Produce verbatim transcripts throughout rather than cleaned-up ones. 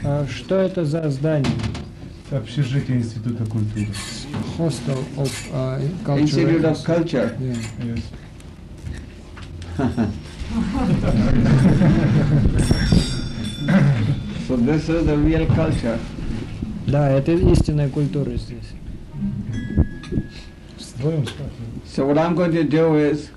А что это за здание? Общежитие Института культуры. Hostel of uh, Culture. Institute of Culture. Yeah. Yes. So this is the real culture. Да, это истинная культура здесь. Вдвоем. So what I'm going to do is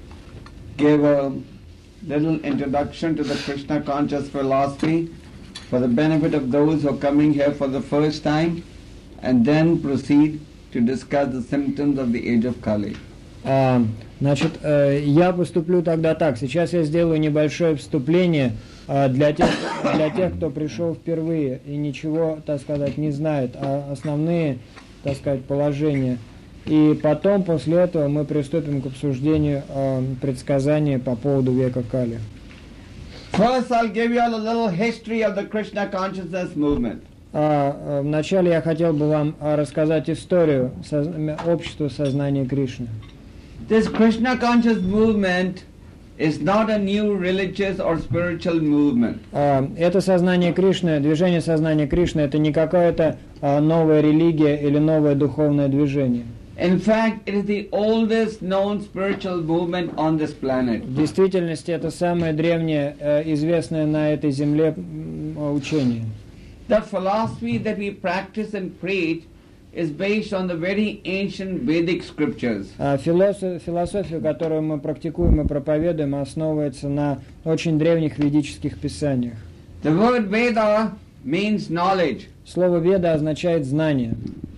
give a little introduction to the Krishna conscious philosophy for the benefit of those who are coming here for the first time, and then proceed to discuss the symptoms of the age of Kali. А, значит, э, я поступлю тогда так. Сейчас я сделаю небольшое вступление э, для тех, для тех, кто пришел впервые и ничего, так сказать, не знает, а основные, так сказать, положения. И потом, после этого, мы приступим к обсуждению э, предсказания по поводу века Кали. First, I'll give you all a little history of the Krishna consciousness movement. А, э, вначале я хотел бы вам э, рассказать историю соз... общества сознания Кришны. This Krishna conscious movement is not a new religious or spiritual movement. А, это сознание Кришны, движение сознания Кришны, это не какая-то а, новая религия или новое духовное движение. In fact, it is the oldest known spiritual movement on this planet. В действительности это самое древнее, э, известное на этой земле м, учение. The philosophy that we practice and preach is based on the very ancient Vedic scriptures. А философ, философия, которую мы практикуем и проповедуем, основывается на очень древних ведических писаниях. The word Veda means knowledge, Слово «веда» означает «знание».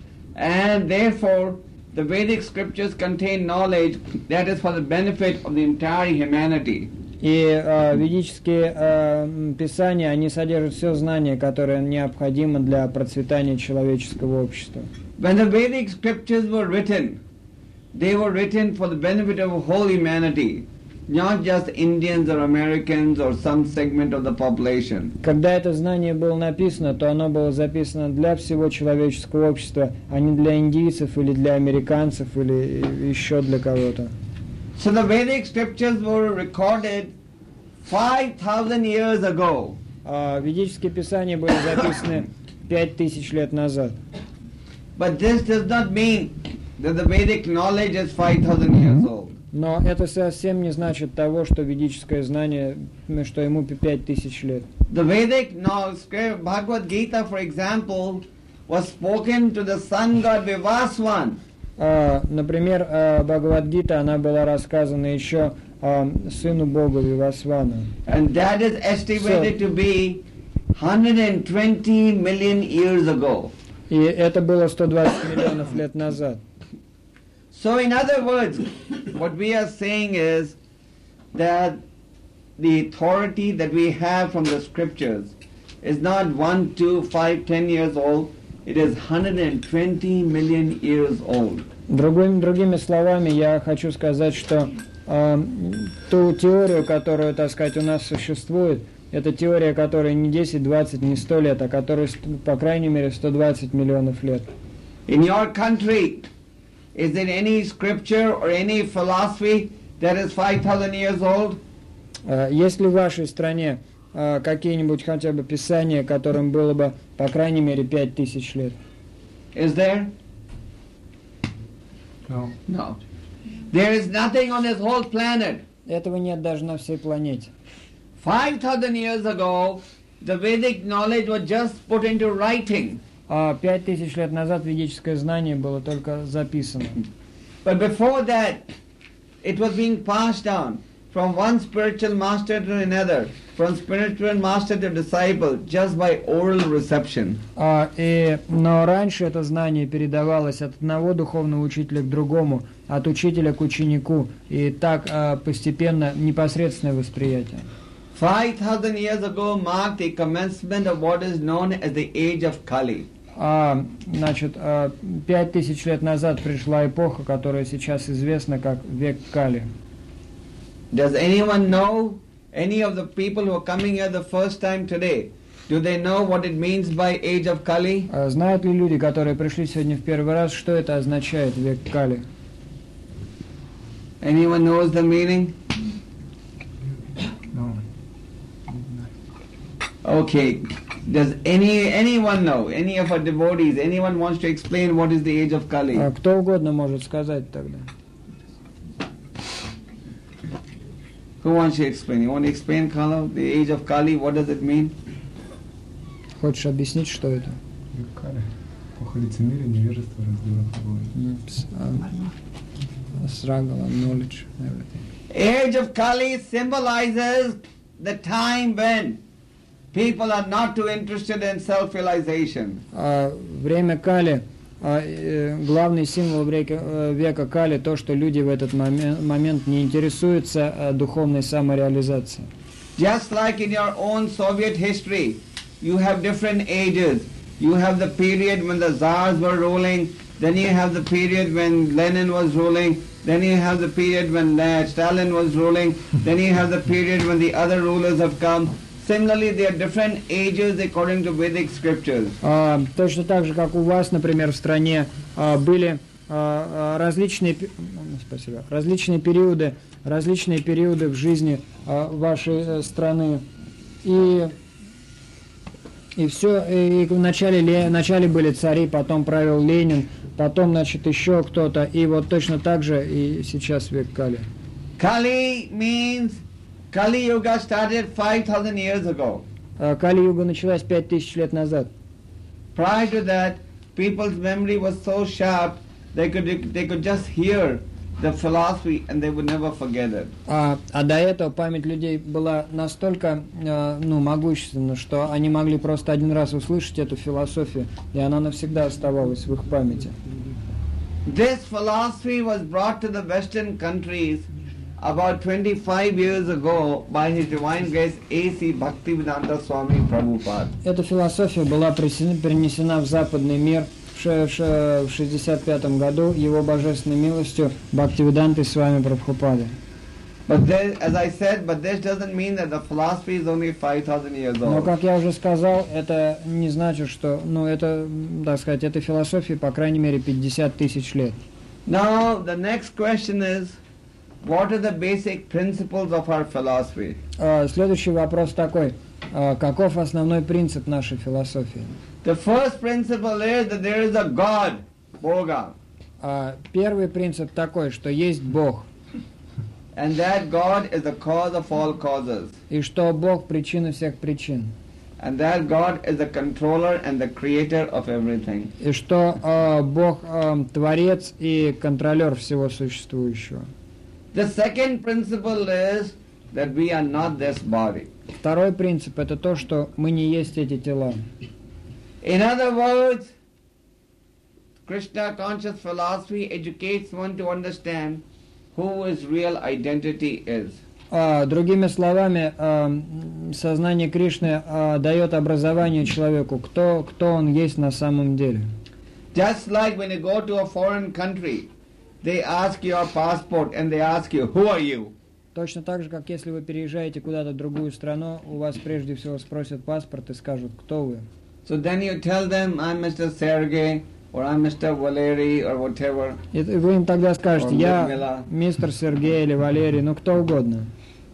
and therefore the Vedic scriptures contain knowledge that is for the benefit of the entire humanity. И э, ведические э, писания, они содержат все знание, которое необходимо для процветания человеческого общества. When the Vedic scriptures were written, they were written for the benefit of whole humanity, not just Indians or Americans or some segment of the population. Когда это знание было написано, то оно было записано для всего человеческого общества, а не для индийцев или для американцев или еще для кого-то. So the Vedic scriptures were recorded five thousand years ago. А ведические писания были записаны пять тысяч лет назад. But this does not mean that the Vedic knowledge is five thousand years old. Но это совсем не значит того, что ведическое знание, что ему пять тысяч лет. The Vedic no, Bhagavad Gita, for example, was spoken to the sun god Vivaswan. А, например, а, Бхагавад-гита, она была рассказана еще а, сыну Бога Вивасвана. And that is estimated So- to be one hundred twenty million years ago. И это было сто двадцать миллионов лет назад. So in other words, what we are saying is that the authority that we have from the scriptures is not one, two, five, ten years old. It is one hundred twenty million years old. Другими, другими словами, я хочу сказать, что э, ту теорию, которую, так сказать, у нас существует, это теория, которая не десять, двадцать, не сто лет, а которая, по крайней мере, сто двадцать миллионов лет. In your country, is there any scripture or any philosophy that is five thousand years old? Э, есть ли в вашей стране э, какие-нибудь хотя бы писания, которым было бы, по крайней мере, пять тысяч лет? Is there? No. No. There is nothing on this whole planet. Этого нет даже на всей планете. five thousand years ago, the Vedic knowledge was just put into writing. А пять тысяч лет назад ведическое знание было только записано. But before that, it was being passed down from one spiritual master to another, from spiritual master to disciple, just by oral reception. А, и, но раньше это знание передавалось от одного духовного учителя к другому, от учителя к ученику, и так а, постепенно непосредственное восприятие. five thousand years ago marked the commencement of what is known as the age of Kali. А, значит, а, пять тысяч лет назад пришла эпоха, которая сейчас известна как век Кали. Does anyone know, any of the people who are coming here the first time today, do they know what it means by age of Kali? А знают ли люди, которые пришли сегодня в первый раз, что это означает, век Кали? Anyone knows the meaning? No. Okay. Does any anyone know? Any of our devotees? Anyone wants to explain what is the age of Kali? А кто угодно может сказать тогда. Who wants to explain? You want to explain, Kala? The age of Kali, what does it mean? Хочешь объяснить, что это? Кали. Эпоха лицемерия, невежества, раздела. Struggle, knowledge, everything. Age of Kali symbolizes the time when people are not too interested in self-realization. А, время Кали, а, э, главный символ века, э, века Кали, то, что люди в этот момент, момент не интересуются э, духовной самореализацией. Just like in your own Soviet history, you have different ages. You have the period when the Tsars were ruling, then you have the period when Lenin was ruling, then you have the period when uh, Stalin was ruling, then you have the period when the other rulers have come. Similarly, there are different ages according to Vedic scriptures. А, точно так же, как у вас, например, в стране а, были а, различные, спасибо, различные периоды, различные периоды в жизни а, вашей а, страны. И И все, и вначале, вначале были цари, потом правил Ленин, потом, значит, еще кто-то, и вот точно так же и сейчас век Кали. Kali means, Kali Yuga started five thousand years ago. Кали-юга началась пять тысяч лет назад. Prior to that, people's memory was so sharp, they could, they could just hear the philosophy and they would never forget it. А, а до этого память людей была настолько э, ну, могущественна, что они могли просто один раз услышать эту философию, и она навсегда оставалась в их памяти. This philosophy was brought to the Western countries about twenty-five years ago by His Divine Grace A C Bhaktivedanta Swami Prabhupada. Эта философия была принесена в западный мир в шестьдесят пятом году его божественной милостью Бхактивиданты Свами Прабхупады. But there, as I said, but this doesn't mean that the philosophy is only five thousand years old. Но, как я уже сказал, это не значит, что, ну, это, так сказать, этой философии, по крайней мере, пятьдесят тысяч лет. Now, the next question is, what are the basic principles of our philosophy? Uh, следующий вопрос такой. Uh, каков основной принцип нашей философии? The first principle is that there is a God, Boga. Uh, первый принцип такой, что есть Бог. And that God is the cause of all causes. И что Бог причина всех причин. And that God is the controller and the creator of everything. И что uh, Бог uh, творец и контролер всего существующего. The second principle is that we are not this body. Второй принцип это то, что мы не есть эти тела. In other words, Krishna conscious philosophy educates one to understand who his real identity is. Uh, другими словами, uh, сознание Кришны uh, дает образование человеку, кто, кто он есть на самом деле. Just like when you go to a foreign country, they ask your passport and they ask you, who are you? Точно так же, как если вы переезжаете куда-то в другую страну, у вас прежде всего спросят паспорт и скажут, кто вы. So then you tell them, I'm Mister Sergey, or I'm Mister Valery, or whatever. И вы им тогда скажете, я мистер Сергей или Валерий, ну кто угодно.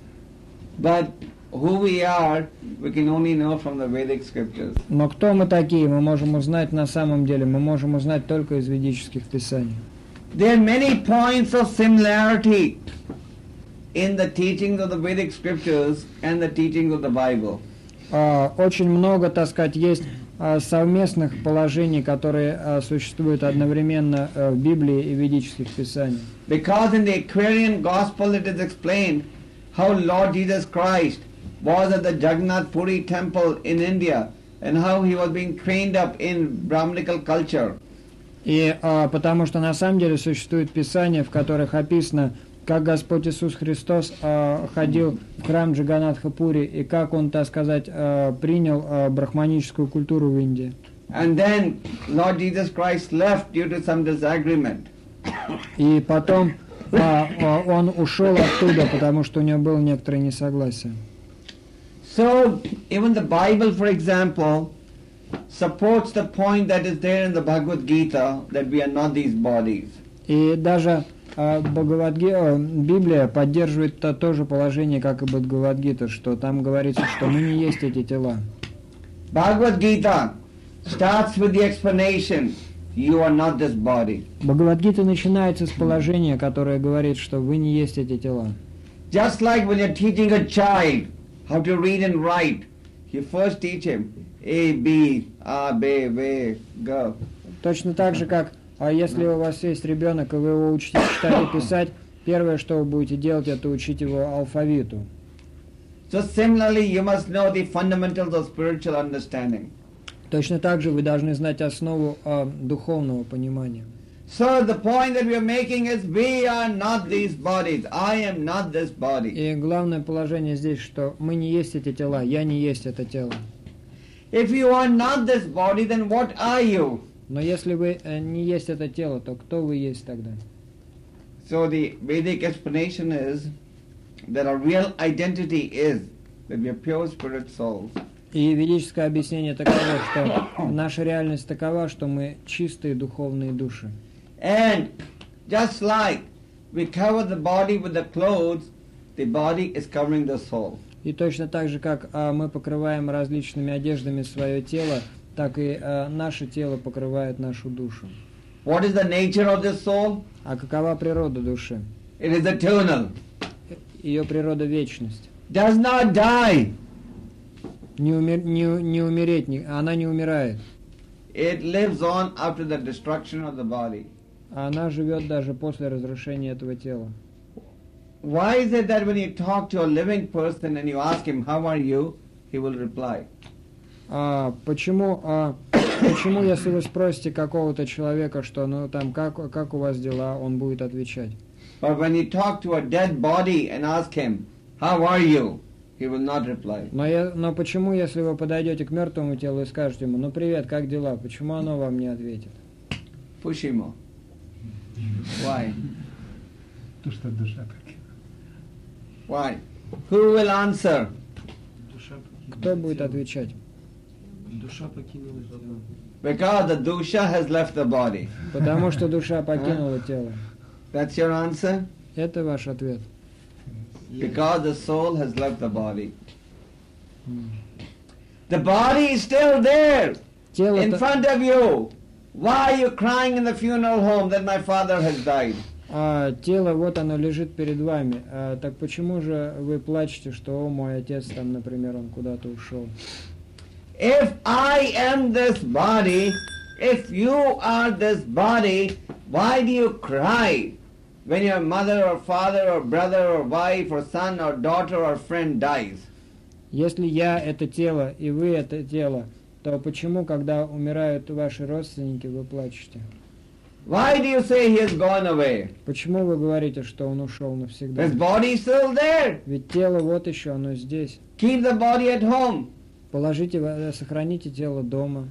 But who we are, we can only know from the Vedic scriptures. Но кто мы такие, мы можем узнать на самом деле, мы можем узнать только из ведических писаний. There are many points of similarity in the teachings of the Vedic scriptures and the teachings of the Bible. Uh, очень много, так сказать, есть uh, совместных положений, которые uh, существуют одновременно uh, в Библии и ведических писаниях. Because in the Aquarian Gospel it is explained how Lord Jesus Christ was at the Jagannath Puri temple in India and how he was being trained up in Brahmanical culture. И uh, потому что на самом деле существуют писания, в которых описано, как Господь Иисус Христос uh, ходил в храм Джаганатха-Пури и как он, так сказать, uh, принял uh, брахманическую культуру в Индии. And then Lord Jesus Christ left due to some disagreement. И потом uh, uh, он ушел оттуда, потому что у него было некоторое несогласие. So even the Bible, for example, supports the point that is there in the Bhagavad Gita that we are not these bodies. И даже uh, Бхагавад-гита, Библия поддерживает то, то же положение, как и Бхагавад-гита, что там говорится, что мы не есть эти тела. Bhagavad Gita starts with the explanation, you are not this body. Бхагавад-гита начинается с положения, которое говорит, что вы не есть эти тела. Just like when you're teaching a child how to read and write, you first teach him A, B, A, B, B, go. Точно так же, как а если у вас есть ребенок, и вы его учите читать и писать, первое, что вы будете делать, это учить его алфавиту. So similarly, you must know the fundamentals of spiritual understanding. Точно так же вы должны знать основу а, духовного понимания. So the point that we are making is, we are not these bodies. I am not this body. И главное положение здесь, что мы не есть эти тела, я не есть это тело. If you are not this body, then what are you? Но если вы э, не есть это тело, то кто вы есть тогда? So the Vedic explanation is that our real identity is that we are pure spirit souls. И ведическое объяснение таково, что наша реальность такова, что мы чистые духовные души. And just like we cover the body with the clothes, the body is covering the soul. И точно так же, как а, мы покрываем различными одеждами свое тело, так и а, наше тело покрывает нашу душу. What is the nature of the soul? А какова природа души? It is eternal. Ее природа вечность. Does not die. Не, умер, не, не умереть, не, она не умирает. It lives on after the destruction of the body. Она живет даже после разрушения этого тела. Why is it that when you talk to a living person and you ask him, how are you, he will reply? А, почему, а, почему, если вы спросите какого-то человека, что ну там как, как у вас дела, он будет отвечать. But when you talk to a dead body and ask him, how are you, he will not reply. Но, я, но почему, если вы подойдете к мертвому телу и скажете ему, ну привет, как дела, почему оно вам не ответит? Pushimo. Why? То, что душа покинула. Why? Who will answer? Кто будет отвечать? Душа покинула тело. Because the dusha has left the body. Потому что душа покинула тело. That's your answer? Это ваш ответ. Because the soul has left the body. The body is still there Тело, in front of you. Why are you crying in the funeral home that my father has died? а, тело, вот оно лежит перед вами. А, так почему же вы плачете, что о, мой отец там, например, он куда-то ушел? If I am this body, if you are this body, why do you cry when your mother or father or brother or wife or son or daughter or friend dies? Если я это тело и вы это тело, то почему, когда умирают ваши родственники, вы плачете? Why do you say he has gone away? Почему вы говорите, что он ушел навсегда? His body is still there. Ведь тело вот еще, оно здесь. Keep the body at home. Положите, сохраните тело дома.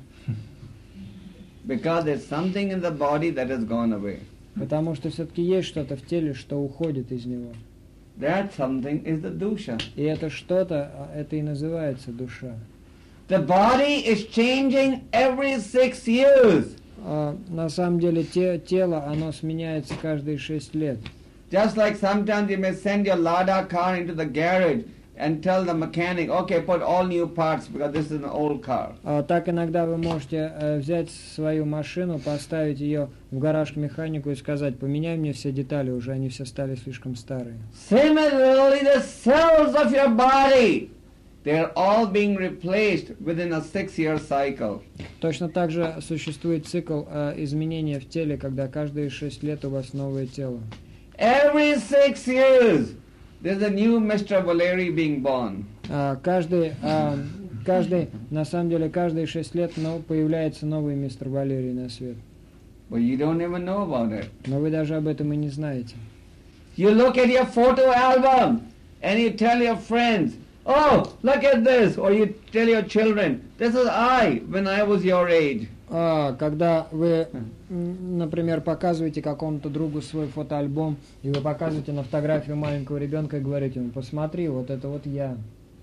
Because there's something in the body that has gone away. Потому что все-таки есть что-то в теле, что уходит из него. That something is the dusha. И это что-то, это и называется душа. The body is changing every six years. А, на самом деле те, тело, оно сменяется каждые шесть лет. Just like sometimes you may send your Lada car into the garage and tell the mechanic, okay, put all new parts because this is an old car. А, так иногда вы можете э, взять свою машину, поставить ее в гараж к механику и сказать, поменяй мне все детали, уже они все стали слишком старые. Similarly, the cells of your body, they're all being replaced within a six-year cycle. Точно так же существует цикл э, изменения в теле, когда каждые шесть лет у вас новое тело. Every six years, there's a new Mister Valeri being born. А, каждый, а, каждый, на самом деле, каждые шесть лет но, появляется новый мистер Валерий на свет. But you don't even know about it. Но вы даже об этом и не знаете. You look at your photo album and you tell your friends, oh, look at this. Or you tell your children, this is I when I was your age. А, когда вы, например, показываете какому-то другу свой фотоальбом, и вы показываете на фотографию маленького ребенка и говорите ему, посмотри, вот это вот я.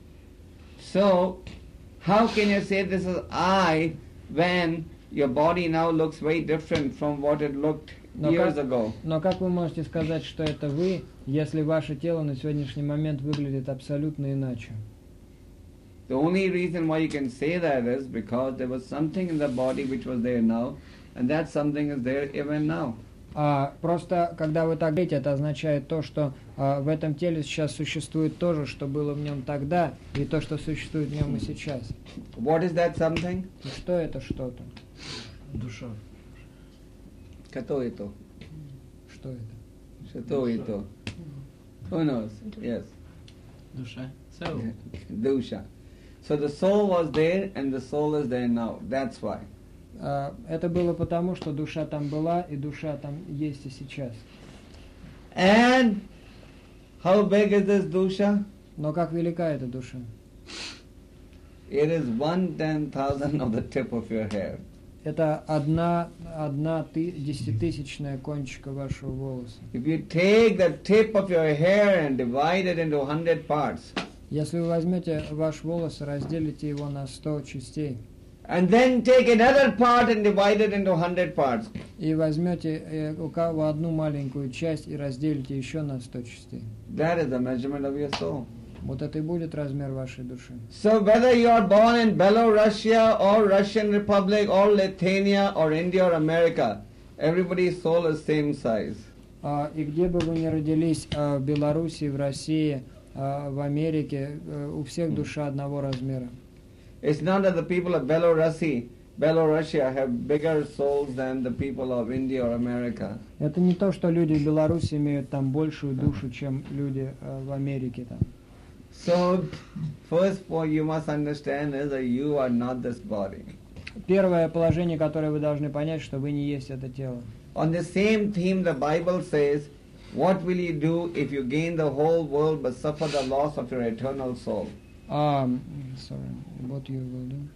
So, how can you say this is I when your body now looks very different from what it looked Но years как, ago? но как вы можете сказать, что это вы, если ваше тело на сегодняшний момент выглядит абсолютно иначе? The only reason why you can say that is because there was something in the body which was there now, and that something is there even now. А, просто, когда вы так говорите, это означает то, что а, в этом теле сейчас существует то же, что было в нем тогда, и то, что существует в нем и сейчас. What is that something? И что это что-то? Душа. Kato ito. Что это? Shato ito. Who knows? Yes. Душа. So, Dusha. So the soul was there and the soul is there now. That's why. А, это было потому, что душа там была, и душа там есть и сейчас. And how big is this dusha? Но как велика эта душа? It is one ten thousand of the tip of your hair. Это одна, одна ты, десятитысячная кончика вашего волоса. If you take the tip of your hair and divide it into hundred parts, Если вы возьмете ваш волос и разделите его на сто частей, and then take another part and divide it into hundred parts, и возьмете э, у кого одну маленькую часть и разделите еще на сто частей, that is the measurement of your soul. вот это и будет размер вашей души. So whether you are born in Belarusia or Russian Republic or Lithuania or India or America, everybody's soul is same size. А, и где бы вы ни родились, а, в Белоруссии, в России, а, в Америке, а, у всех душа одного размера. It's not that the people of Belarusi, Belarusia have bigger souls than the people of India or America. Это не то, что люди в Беларуси имеют там большую душу, чем люди а, в Америке там. So, first point you must understand is that you are not this body. Первое положение, которое вы должны понять, что вы не есть это тело. On the same theme, the Bible says, what will you do if you gain the whole world but suffer the loss of your eternal soul? Um, sorry, what you will do?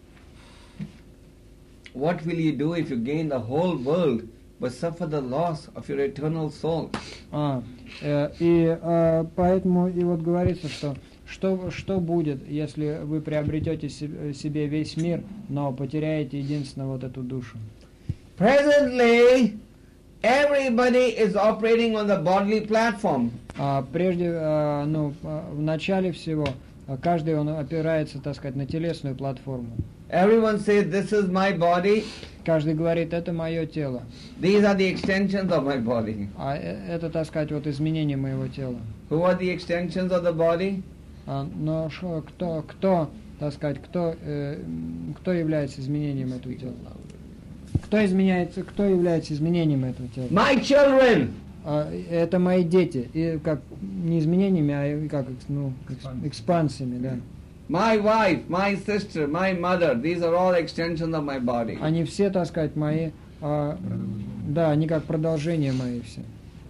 What will you do if you gain the whole world but suffer the loss of your eternal soul? А, э, и э, поэтому и вот говорится, что что, что будет, если вы приобретете себе, себе весь мир, но потеряете единственно вот эту душу. Presently, everybody is operating on the bodily platform. А, прежде, э, ну, э, в начале всего, э, каждый он опирается, так сказать, на телесную платформу. Everyone says, this is my body, Каждый говорит, это мое тело. these are the extensions of my body. А э- это, так сказать, вот изменение моего тела. Who are the extensions of the body? А, но шо, кто, кто, так сказать, кто, э, м, кто является изменением этого тела? Кто изменяется, кто является изменением этого тела? My children! А, это мои дети. И как не изменениями, а и как ну, экс- экспансиями, да. My wife, my sister, my mother, these are all extensions of my body. Они все, так сказать, мои, а, да, они как продолжение мои все.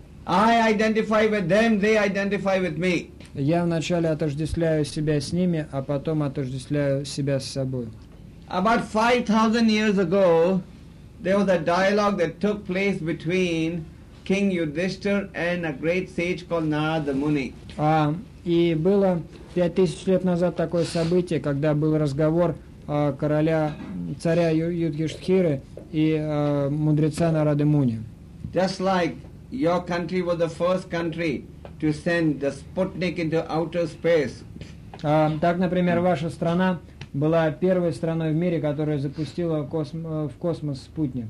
I identify with them, they identify with me. Я вначале отождествляю себя с ними, а потом отождествляю себя с собой. About five thousand years ago, there was a dialogue that took place between King Yudhishthir and a great sage called Narada Muni. А, и было пять тысяч лет назад такое событие, когда был разговор а, короля, царя Ю- Юдхиштхиры и а, мудреца Нарады Муни. Just like your country was the first country to send the Sputnik into outer space. А, так, например, ваша страна была первой страной в мире, которая запустила косм- в космос спутник.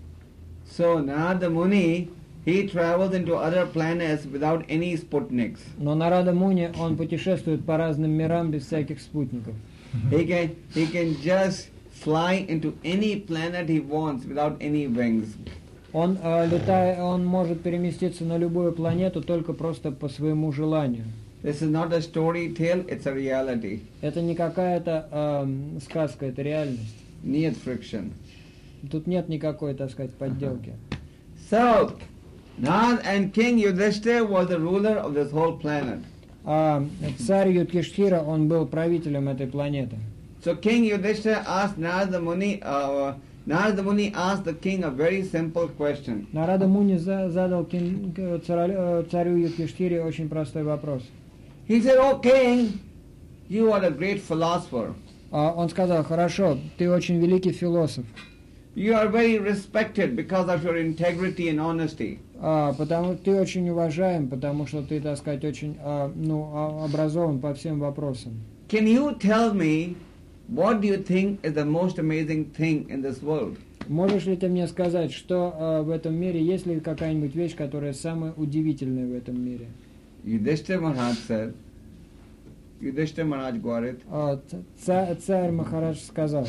So Narada Muni, he travels into other planets without any Sputniks. Но Нарада Муни, он путешествует по разным мирам без всяких спутников. He can he can just fly into any planet he wants without any wings. Он, э, летая, он может переместиться на любую планету только просто по своему желанию. This is not a story tale, it's a reality. Это не какая-то эм, сказка, это реальность. Need friction. Тут нет никакой, так сказать, подделки. So, Nand and King Yudhishthir was the ruler of this whole planet. А царь Юдхиштхира, он был правителем этой планеты. So King Yudhishthir asked Narada Muni, uh, Narada Muni asked the king a very simple question. Нарада Муни за- задал кин- к- царю, э, царю Юдхиштхире очень простой вопрос. He said, "Oh king, you are a great philosopher. А он сказал, хорошо, ты очень великий философ, You are very respected because of your integrity and honesty. а, потому ты очень уважаем, потому что ты, так сказать, очень а, ну, а- образован по всем вопросам. Can you tell me what do you think is the most amazing thing in this world? Можешь ли ты мне сказать, что э, в этом мире, есть ли какая-нибудь вещь, которая самая удивительная в этом мире? Yudhishthira Maharaj said, Yudhishthira Maharaj Gwarit, А, ца- царь Махарадж сказал,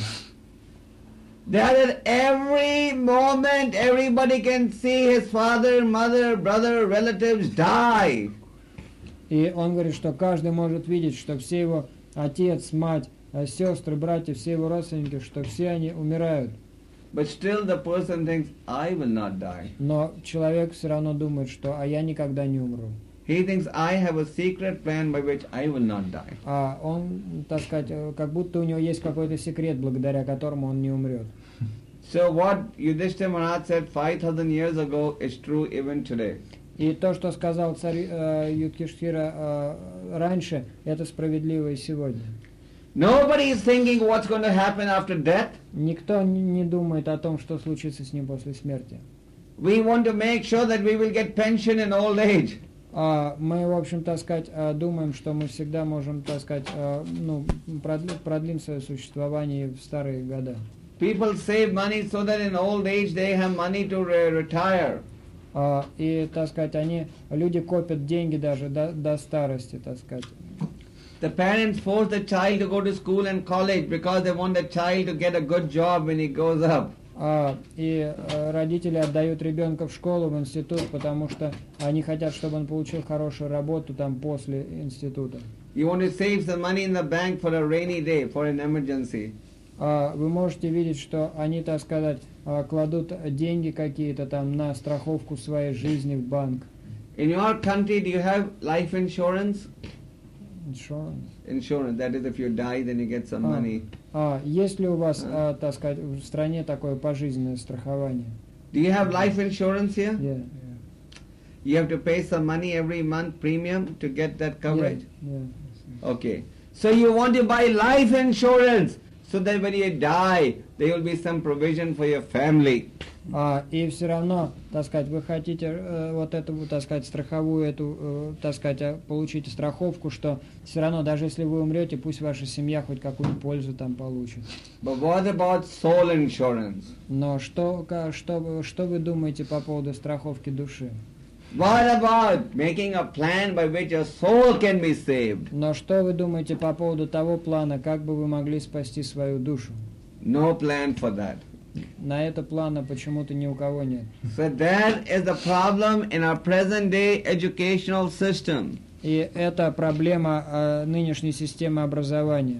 that at every moment everybody can see his father, mother, brother, relatives die. и он говорит, что каждый может видеть, что все его отец, мать, э, сестры, братья, все его родственники, что все они умирают. But still the person thinks, I will not die. Но человек все равно думает, что а я никогда не умру. He thinks, I have a secret plan by which I will not die. А он, так сказать, э, как будто у него есть какой-то секрет, благодаря которому он не умрет. So what Yudhishthira Maharaj said five thousand years ago is true even today. И то, что сказал царь э, Юдхиштхира э, раньше, это справедливо и сегодня. Nobody is thinking what's going to happen after death. Никто не не думает о том, что случится с ним после смерти. We want to make sure that we will get pension in old age. А мы, в общем, так сказать, э, думаем, что мы всегда можем, так сказать, э, ну, продли- продлим свое существование в старые года. People save money so that in old age they have money to re- retire. А, и, так сказать, они, люди копят деньги даже до, до старости, так сказать. The parents force the child to go to school and college because they want the child to get a good job when he grows up. А, и э, родители отдают ребенка в школу, в институт, потому что они хотят, чтобы он получил хорошую работу там после института. You want to save some money in the bank for a rainy day, for an emergency. А, вы можете видеть, что они, так сказать, а, кладут деньги какие-то там на страховку своей жизни в банк. In your country, do you have life insurance? Insurance. Insurance, that is if you die, then you get some Ah. money. А, есть ли у вас, а, так сказать, в стране такое пожизненное страхование? Do you have life insurance here? Yeah. You have to pay some money every month premium to get that coverage? Yeah, yeah. Okay. So you want to buy life insurance so that when you die, there will be some provision for your family. А, и все равно, так сказать, вы хотите э, вот эту, так сказать, страховую, эту, э, так сказать, а, получите страховку, что все равно, даже если вы умрете, пусть ваша семья хоть какую-нибудь пользу там получит. But what about soul insurance? Но что, ка- что, вы- что вы думаете по поводу страховки души? What about making a plan by which your soul can be saved? Но что вы думаете по поводу того плана, как бы вы могли спасти свою душу? No plan for that. На это плана почему-то ни у кого нет. So that is the problem in our present day educational system. И это проблема э, нынешней системы образования.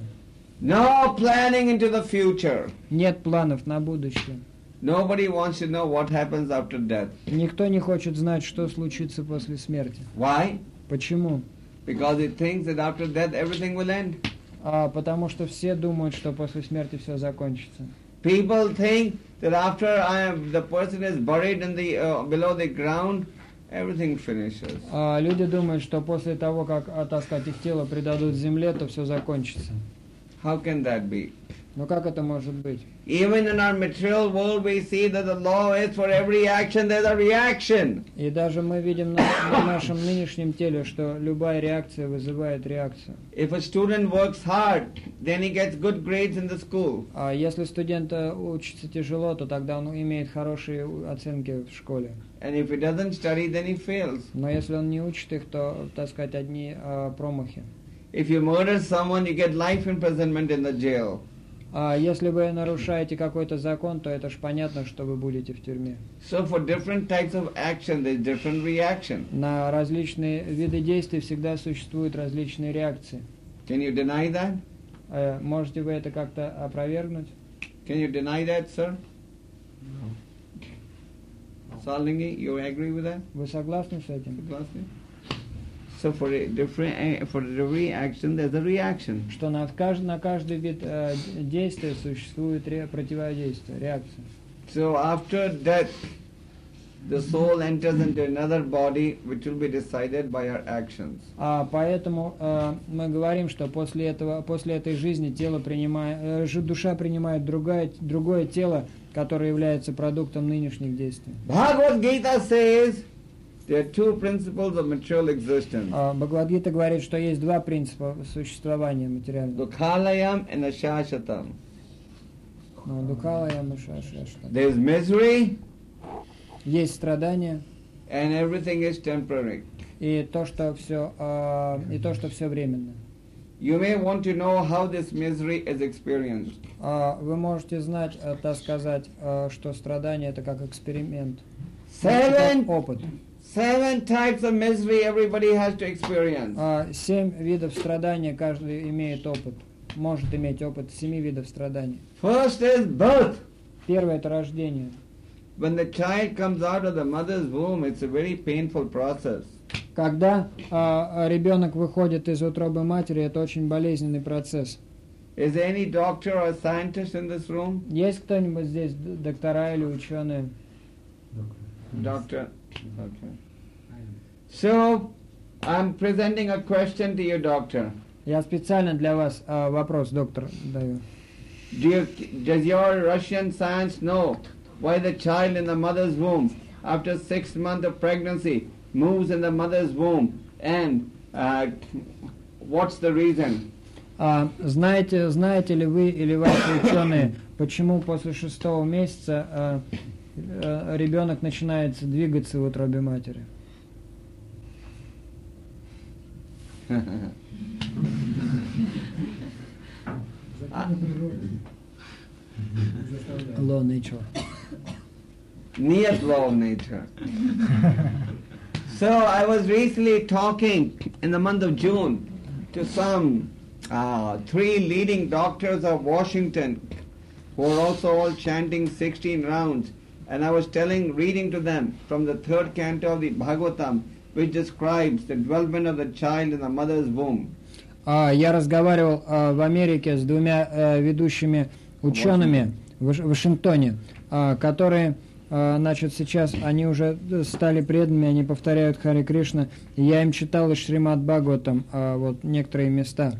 No planning into the future. Нет планов на будущее. Nobody wants to know what happens after death. Никто не хочет знать, что случится после смерти. Why? Почему? Because it thinks that after death everything will end. А, потому что все думают, что после смерти все закончится. People think that after I am, the person is buried in the uh, below the ground, everything finishes. А, люди думают, что после того, как, а, так сказать, их тело предадут земле, то все закончится. How can that be? Но как это может быть? Even in our material world, we see that the law is for every action there's a reaction. И даже мы видим на, на нашем нынешнем теле, что любая реакция вызывает реакцию. If a student works hard, then he gets good grades in the school. А если студент э, учится тяжело, то тогда он имеет хорошие оценки в школе. And if he doesn't study, then he fails. Но если он не учит их, то, так сказать, одни э, промахи. If you murder someone, you get life imprisonment in the jail. А если вы нарушаете какой-то закон, то это ж понятно, что вы будете в тюрьме. So for different types of action, there's different reaction. На различные виды действий всегда существуют различные реакции. Can you deny that? Э, можете вы это как-то опровергнуть? Can you deny that, sir? Salingi, you agree with that? Вы согласны с этим? Soglasi? So for a different, eh, for every action, there's a reaction. Что на, кажд- на каждый вид э, действия существует ре- противодействие, реакция. So after death, the soul enters into another body which will be decided by our actions. А поэтому э, мы говорим, что после этого, после этой жизни тело принимает, э, жи- душа принимает другое, другое тело, которое является продуктом нынешних действий. Bhagavad Gita says, there are two principles of material existence. А, Бхагавад-гита говорит, что есть два принципа существования материального. Dukhalayam and Ashashatam. Ну, Дукалаям и Шашаштам. There is misery Есть страдания and everything is temporary. и то, что все и то, что все временно. You may want to know how this misery is experienced. А, Вы можете знать, а, так сказать, а, что страдание это как эксперимент, Seven, как опыт. seven types of misery everybody has to experience. А, Семь видов страдания каждый имеет опыт, может иметь опыт семи видов страданий. First is birth. Первое это рождение. When the child comes out of the mother's womb, it's a very painful process. Когда а, ребенок выходит из утробы матери, это очень болезненный процесс. Is there any doctor or scientist in this room? Есть кто-нибудь здесь, д- доктора или ученые? Doctor. Okay. So, I'm presenting a question to you, doctor. Я специально для вас а, вопрос, доктор, даю. Do you, does your Russian science know why the child in the mother's womb, after six months of pregnancy, moves in the mother's womb, and uh, what's the reason? А, знаете, знаете ли вы или ваши ученые, почему после шестого месяца а, а, ребенок начинает двигаться в утробе матери? Law nature. Niyat law of nature. So I was recently talking in the month of June to some uh, three leading doctors of Washington who are also all chanting sixteen rounds, and I was telling, reading to them from the third canto of the Bhagavatam, which describes the development of the child in the mother's womb. А, Я разговаривал а, в Америке с двумя а, ведущими учеными в Ваш- Вашингтоне, а, которые, а, значит, сейчас они уже стали преданными, они повторяют Харе Кришна, и я им читал из Шримад Бхагаватам а, вот некоторые места.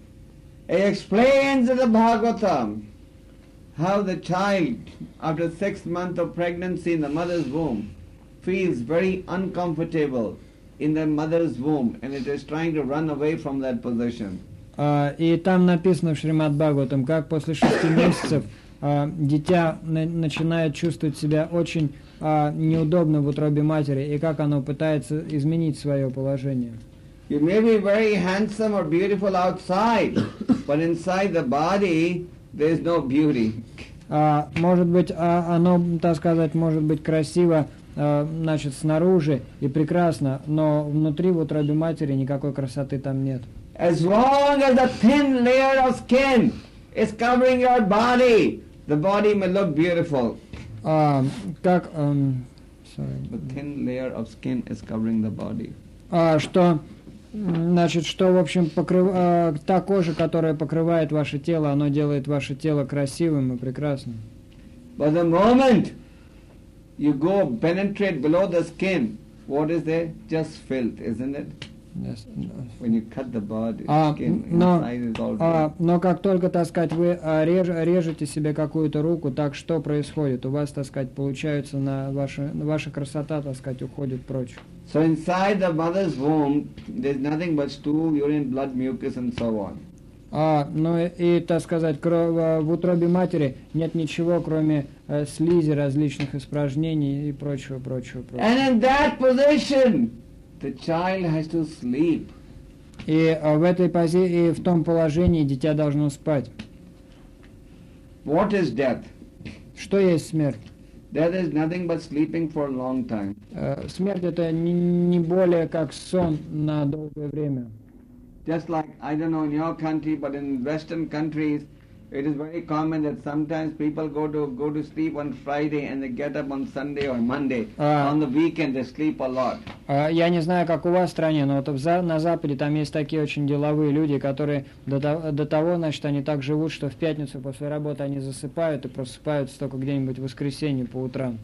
It explains in the Bhagavatam how the child, after six months of pregnancy in the mother's womb, feels very uncomfortable in the mother's womb, and it is trying to run away from that position. А, И там написано в Шримад Бхагаватам, как после шести месяцев а, дитя на- начинает чувствовать себя очень а, неудобно в утробе матери, и как оно пытается изменить свое положение. You may be very handsome or beautiful outside, but inside the body there is no beauty. А, может быть, а, оно, так сказать, может быть красиво, а, значит, снаружи и прекрасно, но внутри в утробе матери никакой красоты там нет. As long as a thin layer of skin is covering your body, the body may look beautiful. А, как, эм, sorry. The thin layer of skin is covering the body. А, что, м, значит, что, в общем, покрыв, а, та кожа, которая покрывает ваше тело, оно делает ваше тело красивым и прекрасным. But the moment you go penetrate below the skin, what is there? Just filth, isn't it? Yes. When you cut the body, А, skin но, inside is all а, red. но как только, так сказать, вы а, реж, режете себе какую-то руку, так что происходит? У вас, так сказать, получается, на ваша, ваша красота, так сказать, уходит прочь. So inside the mother's womb, there's nothing but stool, urine, blood, mucus, and so on. А, ну и, и, так сказать, кро- в утробе матери нет ничего, кроме э, слизи, различных испражнений и прочего, прочего, прочего. And in that position, the child has to sleep. И а, в этой пози- и в том положении дитя должно спать. What is death? Что есть смерть? Death is nothing but sleeping for a long time. Э, смерть это не, не более как сон на долгое время. Just like, I don't know in your country, but in Western countries, it is very common that sometimes people go to go to sleep on Friday and they get up on Sunday or Monday. Ah. On the weekend they sleep a lot. А, Я не знаю, как у вас в стране, но вот в За- на Западе там есть такие очень деловые люди, которые до, то- до того, значит, они так живут, что в пятницу после работы они засыпают и просыпаются только где-нибудь в воскресенье по утрам.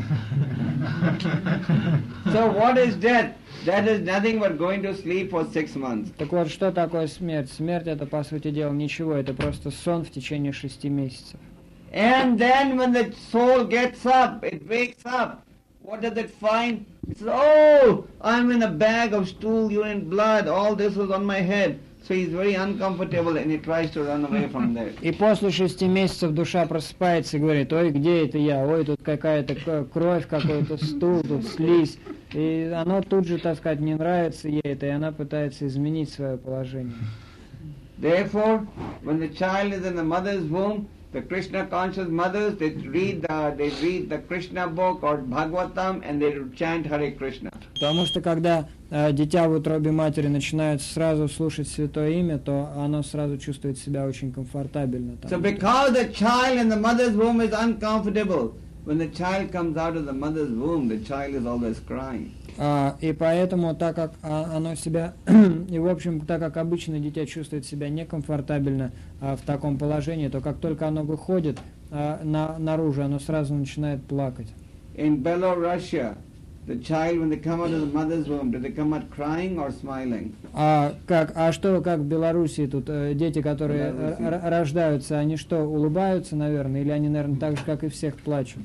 So what is death? That is nothing but going to sleep for six months. Так вот, что такое смерть? Смерть это, по сути дела, ничего, это просто сон в течение шести месяцев. And then when the soul gets up, it wakes up. What does it find? It says, oh, I'm in a bag of stool, urine, blood, all this was on my head. So he's very uncomfortable and he tries to run away from there. И после шести месяцев душа просыпается и говорит: ой, где это я? Ой, тут какая-то кровь, какой-то стул, тут слизь. И оно тут же, так сказать, не нравится ей это, и она пытается изменить свое положение. Therefore, when the child is in the mother's womb, the Krishna conscious mothers, they read the, they read the Krishna book or Bhagavatam and they chant Hare Krishna. Потому что когда э, дитя в утробе матери начинает сразу слушать святое имя, то оно сразу чувствует себя очень комфортабельно. Там. So because the child in the mother's womb is uncomfortable, when the child comes out of the mother's womb, the child is always crying. А, и поэтому, так как а, оно себя, и в общем, так как обычно дитя чувствует себя некомфортабельно а, в таком положении, то как только оно выходит а, на, наружу, оно сразу начинает плакать. In Belarus, the child, when they come out of the mother's womb, do they come out crying or smiling? А, как, а что, как в Белоруссии тут э, дети, которые Белоруссии. р- рождаются, они что, улыбаются, наверное, или они, наверное, так же, как и всех, плачут?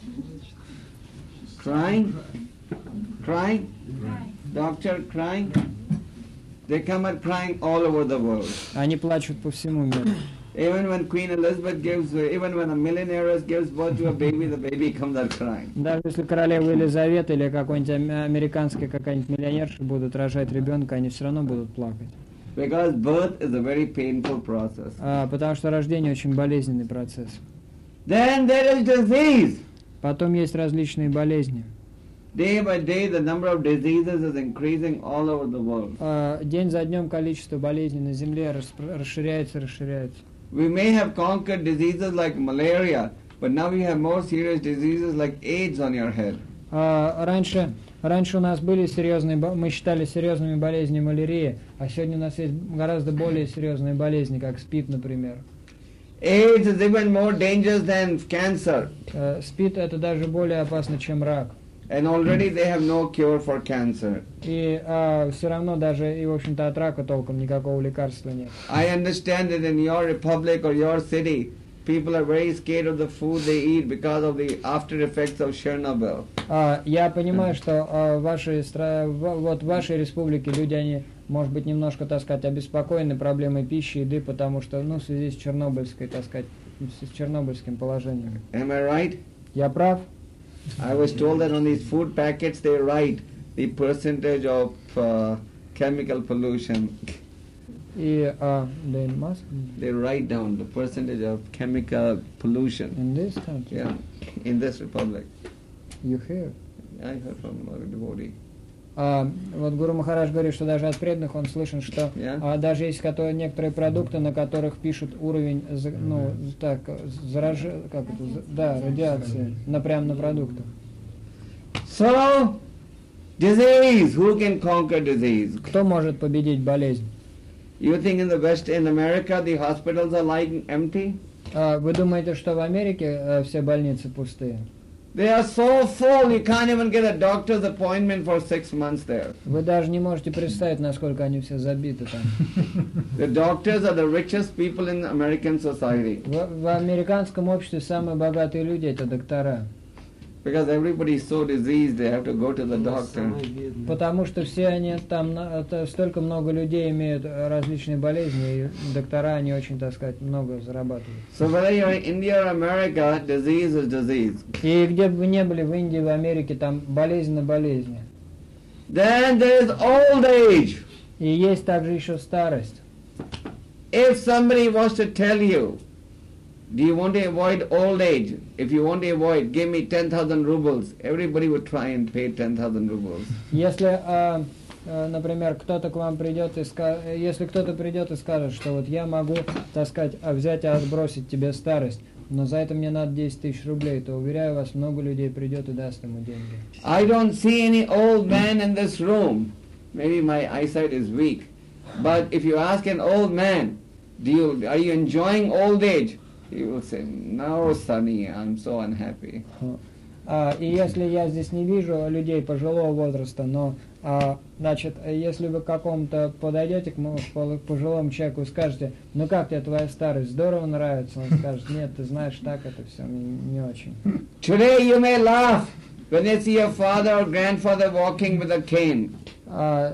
Crying? Crying? Doctor crying? They come out crying all over the world. Они плачут по всему миру. Even when Queen Elizabeth gives, even when a millionaire gives birth to a baby, the baby comes out crying. Даже если королева Елизавета или какой-нибудь ам- американская какая-нибудь миллионерша будут рожать ребенка, они все равно будут плакать. Because birth is a very painful process. А, потому что рождение очень болезненный процесс. Then there is disease. Потом есть различные болезни. Day by day, the number of diseases is increasing all over the world. А, день за днем количество болезней на Земле распро- расширяется, расширяется. We may have conquered diseases like malaria, but now we have more serious diseases like AIDS on your head. А, раньше, раньше у нас были серьезные, бо- мы считали серьезными болезнями малярии, а сегодня у нас есть гораздо более серьезные болезни, как СПИД, например. AIDS is even more dangerous than cancer, Э, СПИД это даже более опасно, чем рак. and already they have no cure for cancer. И все равно даже, и в общем-то от рака толком никакого лекарства нет. I understand that in your republic or your city, people are very scared of the food they eat because of the after effects of Chernobyl. А, я понимаю, что а, в вашей стра... в- вот в вашей республике люди, они, может быть, немножко, так сказать, обеспокоены проблемой пищи, еды, потому что, ну, в связи с чернобыльской, так сказать, с чернобыльским положением. Am I right? Я прав? I was told that on these food packets they write the percentage of uh, chemical pollution. И а, they must They write down the percentage of chemical pollution. in this country. Yeah, in this republic. You hear? I heard from a devotee. А, вот Гуру Махарадж говорит, что даже от преданных он слышен, что Yeah. а, даже есть которые, некоторые продукты, на которых пишут уровень, за- ну, так, зараж... как это, за- да, радиации, на, прямо на продуктах. So, disease. Who can conquer disease? Кто может победить болезнь? You think in the West, in America, the hospitals are lying empty? А, вы думаете, что в Америке э, все больницы пустые? They are so full, you can't even get a doctor's appointment for six months there. Вы даже не можете представить, насколько они все забиты там. The doctors are the richest people in American society В, в американском обществе самые богатые люди это доктора. because everybody is so diseased, they have to go to the doctor. Потому что все они там, на- это столько много людей имеют э, различные болезни, и доктора, они очень, так сказать, много зарабатывают. So whether you're in India or America, disease is disease. И где бы вы ни были, в Индии, в Америке, там болезнь на болезни. Then there is old age. И есть также еще старость. If somebody wants to tell you, do you want to avoid old age? If you want to avoid, give me ten thousand rubles. Everybody would try and pay ten thousand rubles. Если, э, э, например, кто-то к вам придет и ска... если кто-то придет и скажет, что вот я могу, так сказать, а, взять и отбросить тебе старость, но за это мне надо десять тысяч рублей, то, уверяю вас, много людей придет и даст ему деньги. I don't see any old man in this room. Maybe my eyesight is weak. But if you ask an old man, do you, are you enjoying old age? He will say, no, Sonny, I'm so unhappy. А, и если я здесь не вижу людей пожилого возраста, но, а, значит, если вы к какому-то подойдете, к мо- к пожилому человеку и скажете, ну как тебе твоя старость, здорово нравится, он скажет, нет, ты знаешь, так это все мне не очень. Today you may laugh, When they see a father or grandfather walking with a cane, А,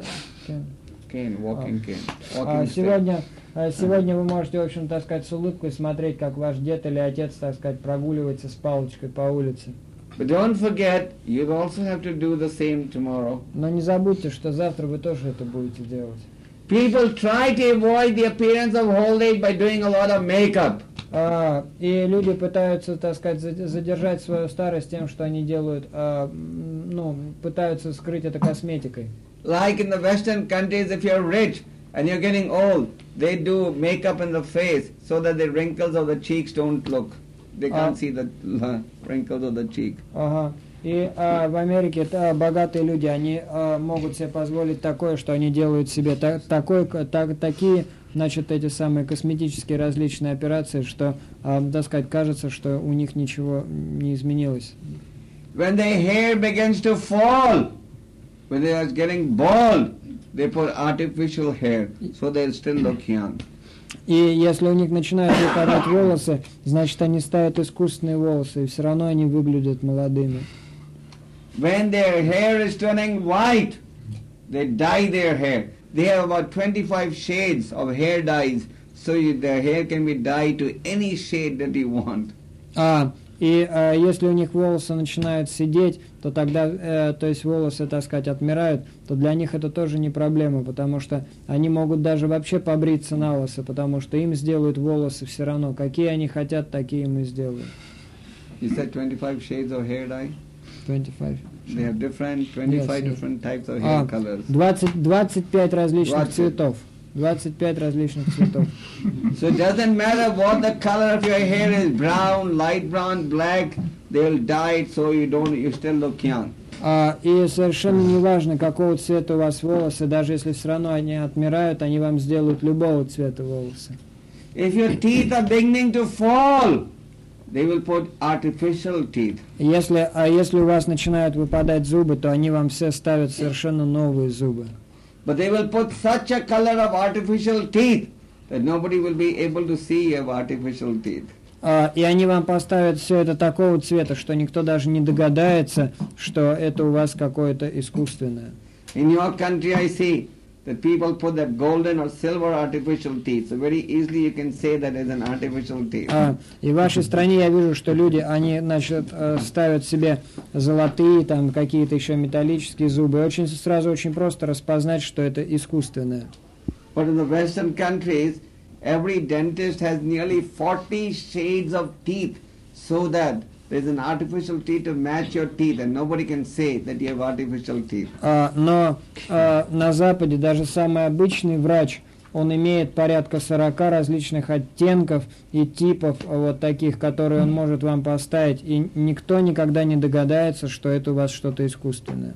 cane, walking cane, а, walking stick. сегодня, а, сегодня вы можете, в общем, так сказать, с улыбкой смотреть, как ваш дед или отец, так сказать, прогуливается с палочкой по улице. But don't forget, you also have to do the same tomorrow. Но не забудьте, что завтра вы тоже это будете делать. People try to avoid the appearance of old age by doing a lot of makeup. А, и люди пытаются, так сказать, задержать свою старость тем, что они делают, а, ну, пытаются скрыть это косметикой. Like in the Western countries, if you're rich and you're getting old, they do makeup in the face so that the wrinkles of the cheeks don't look. They can't Ah. see the uh, wrinkles of the cheek. Ага. И а, в Америке а, богатые люди, они а, могут себе позволить такое, что они делают себе та, такой, так, такие, значит, эти самые косметические различные операции, что, а, так сказать, кажется, что у них ничего не изменилось. When their hair begins to fall, when they are getting bald, they put artificial hair so they'll still look young. И если у них начинают выпадать волосы, значит, они ставят искусственные волосы, и все равно они выглядят молодыми. When their hair is turning white, they dye their hair. They have about twenty-five shades of hair dyes, so you, their hair can be dyed to any shade that you want. А, и а, если у них волосы начинают сидеть, то тогда, э, то есть волосы, так сказать, отмирают, то для них это тоже не проблема, потому что они могут даже вообще побриться на лысо, потому что им сделают волосы все равно. Какие они хотят, такие им и сделают. You said twenty-five shades of hair dye? двадцать пять. They have different, twenty-five Yes, yes. different types of hair А, colors. двадцать, двадцать пять различных двадцать. цветов. двадцать пять различных цветов. So it doesn't matter what the color of your hair is, brown, light brown, black, they'll dye it so you don't, you still look young. А, и совершенно не важно, какого цвета у вас волосы, даже если все равно они отмирают, они вам сделают любого цвета волосы. If your teeth are beginning to fall, they will put artificial teeth. Если, а если у вас начинают выпадать зубы, то они вам все ставят совершенно новые зубы. But they will put such a color of artificial teeth that nobody will be able to see you have artificial teeth. А, и они вам поставят все это такого цвета, что никто даже не догадается, что это у вас какое-то искусственное. In your country I see that people put that golden or silver artificial teeth. So very easily you can say that is an artificial teeth. А, и в вашей стране я вижу, что люди, они, значит, э, ставят себе золотые, там, какие-то еще металлические зубы. И очень сразу очень просто распознать, что это искусственное. But in the Western countries, every dentist has nearly forty shades of teeth so that there's an artificial teeth to match your teeth and nobody can say that you have artificial teeth. А, но а, на Западе даже самый обычный врач, он имеет порядка сорока различных оттенков и типов вот таких, которые он может вам поставить, и никто никогда не догадается, что это у вас что-то искусственное.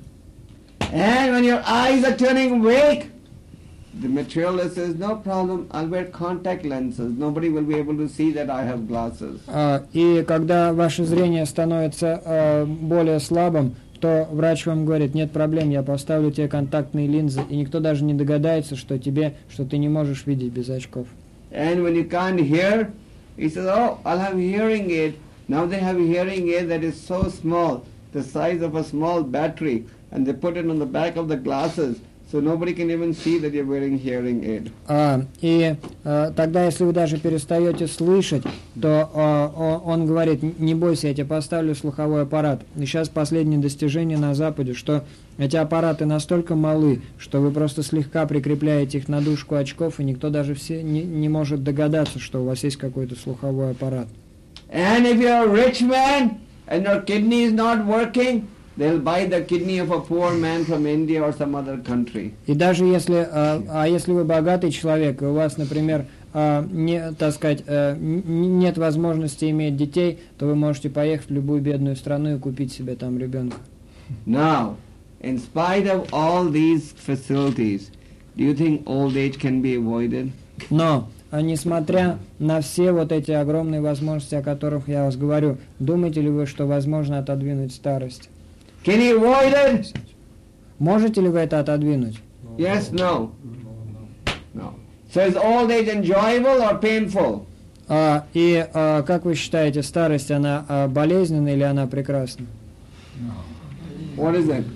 And when your eyes are turning weak, the materialist says, no problem, I'll wear contact lenses. Nobody will be able to see that I have glasses. А, и когда ваше зрение становится а, более слабым, то врач вам говорит, нет проблем, я поставлю тебе контактные линзы, и никто даже не догадается, что тебе, что ты не можешь видеть без очков. And when you can't hear, he says, oh, I'll have hearing aid. Now they have a hearing aid that is so small, the size of a small battery, and they put it on the back of the glasses, so nobody can even see that you're wearing hearing aid. А, и а, тогда, если вы даже перестаете слышать, то а, он, он говорит, не бойся, я тебе поставлю слуховой аппарат. И сейчас последнее достижение на Западе, что эти аппараты настолько малы, что вы просто слегка прикрепляете их на дужку очков, и никто даже все не, не может догадаться, что у вас есть какой-то слуховой аппарат. And if you're a rich man and your kidney is not working, they'll buy the kidney of a poor man from India or some other country. И даже если, а, а если вы богатый человек, и у вас, например, а, не, так сказать, а, н- нет возможности иметь детей, то вы можете поехать в любую бедную страну и купить себе там ребенка. Now, in spite of all these facilities, do you think old age can be avoided? Но, а несмотря на все вот эти огромные возможности, о которых я вас говорю, думаете ли вы, что возможно отодвинуть старость? Can you avoid it? Можете ли вы это отодвинуть? Yes, no. No. So is old age enjoyable or painful? А, и а, как вы считаете, старость, она а, болезненна или она прекрасна? What is that?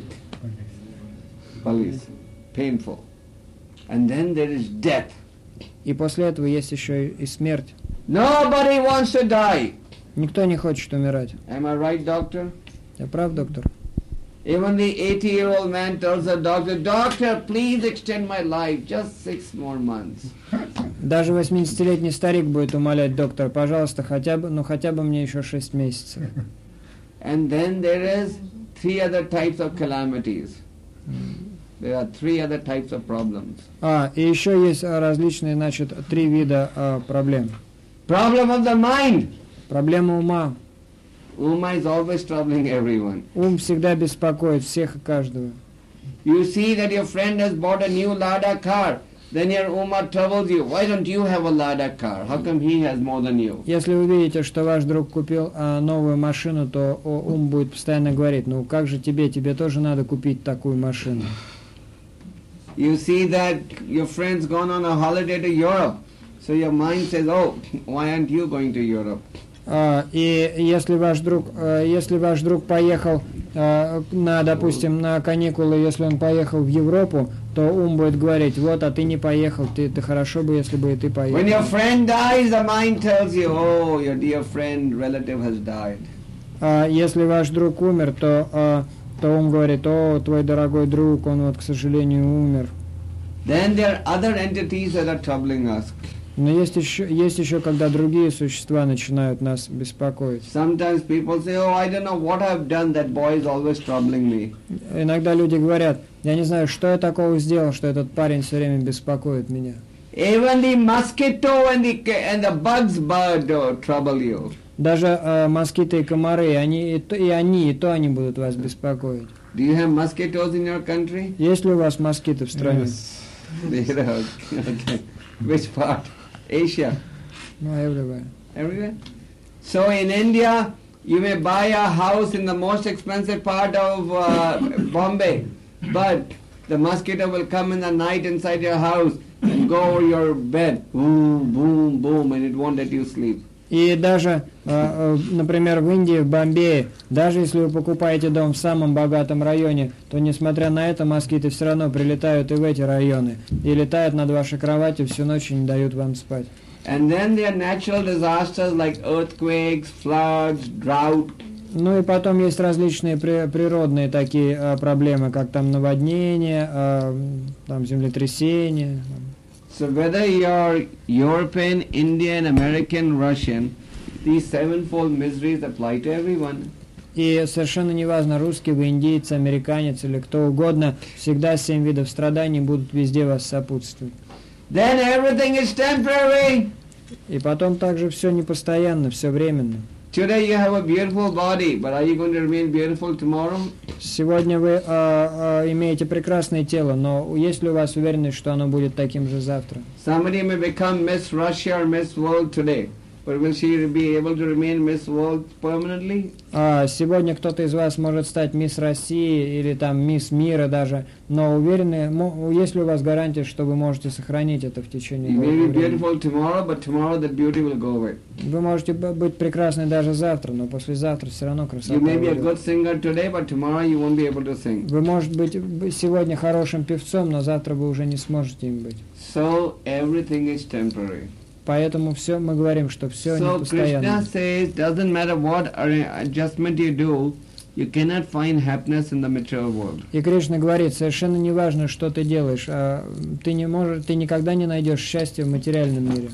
Police. Painful. And then there is death. И после этого есть еще и смерть. Nobody wants to die. Никто не хочет умирать. Am I right, doctor? Я прав, доктор? Even the eighty-year-old man tells the doctor, Doctor, please extend my life, just six more months. Даже восьмидесятилетний старик будет умолять доктора, пожалуйста, хотя бы, ну хотя бы мне еще шесть месяцев. And then there is three other types of calamities. There are three other types of problems. А, и еще есть а, различные, значит, три вида а, проблем. Problem of the mind. Проблема ума. Uma is always troubling everyone. Ум всегда беспокоит всех и каждого. You see that your friend has bought a new Lada car, then your Uma troubles you. Why don't you have a Lada car? How come he has more than you? Если вы видите, что ваш друг купил а, новую машину, то о, ум будет постоянно говорить, ну как же тебе, тебе тоже надо купить такую машину. You see that your friend's gone on a holiday to Europe, so your mind says, oh, why aren't you going to Europe? А, и если ваш друг, а, если ваш друг поехал а, на, допустим, на каникулы, если он поехал в Европу, то ум будет говорить, вот, а ты не поехал, ты, ты хорошо бы, если бы и ты поехал. When your friend dies, the mind tells you, oh, your dear friend, relative has died. А, если ваш друг умер, то, а, то ум говорит, о, твой дорогой друг, он вот, к сожалению, умер. Then there are other entities that are troubling us. Но есть еще, есть еще, когда другие существа начинают нас беспокоить. Sometimes people say, oh, I don't know what I've done, that boy is always troubling me. Иногда люди говорят, я не знаю, что я такого сделал, что этот парень все время беспокоит меня. Even the mosquito and the, and the bugs bird uh, trouble you. Даже э, москиты и комары, они, и, то, и они, и то они будут вас беспокоить. Do you have mosquitoes in your country? Есть ли у вас москиты в стране? There are. Okay. Which part? Asia? Ну, everywhere. Everywhere? So in India, you may buy a house in the most expensive part of uh, Bombay, but the mosquito will come in the night inside your house and go over your bed, boom, boom, boom, and it won't let you sleep. И даже, э, э, например, в Индии, в Бомбее, даже если вы покупаете дом в самом богатом районе, то, несмотря на это, москиты все равно прилетают и в эти районы, и летают над вашей кроватью всю ночь и не дают вам спать. And then there are natural disasters like earthquakes, floods, drought. Ну и потом есть различные при, природные такие э, проблемы, как там наводнения, э, там землетрясения. So whether you're European, Indian, American, Russian, these sevenfold miseries apply to everyone. И совершенно неважно, русский вы, индиец, американец или кто угодно, всегда семь видов страданий будут везде вас сопутствовать. Then everything is temporary. И потом также все непостоянно, все временно. Today you have a beautiful body, but are you going to remain beautiful tomorrow? Сегодня вы а, а, имеете прекрасное тело, но есть ли у вас уверенность, что оно будет таким же завтра? Somebody may become Miss Russia or Miss World today, but will she be able to remain Miss World permanently? А, сегодня кто-то из вас может стать мисс России или там мисс Мира даже, но уверены, мо, есть ли у вас гарантия, что вы можете сохранить это в течение You may долгого be времени? beautiful tomorrow, but tomorrow that beauty will go away. Вы можете б- быть прекрасны даже завтра, но послезавтра все равно красота You may be a уйдет. good singer today, but tomorrow you won't be able to sing. Вы можете быть б- сегодня хорошим певцом, но завтра вы уже не сможете им быть. So everything is temporary. Поэтому все мы говорим, что все So непостоянно. Krishna says, doesn't matter what adjustment you do, you cannot find happiness in the material world. И Кришна говорит, совершенно не важно, что ты делаешь, а ты не можешь, ты никогда не найдешь счастья в материальном мире.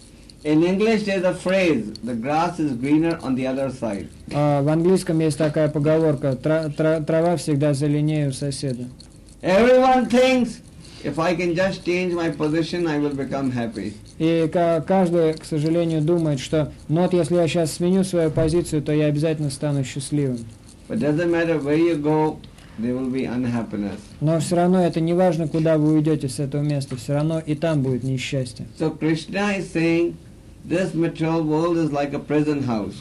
In English there's a phrase, the grass is greener on the other side. А в английском есть такая поговорка, «Тра- тра- трава всегда зеленее у соседа. Everyone thinks, if I can just change my position, I will become happy. И ка- каждый, к сожалению, думает, что ну вот если я сейчас сменю свою позицию, то я обязательно стану счастливым. But doesn't matter where you go, there will be unhappiness. Но все равно это не важно, куда вы уйдете с этого места, все равно и там будет несчастье. So Krishna is saying, this material world is like a prison house.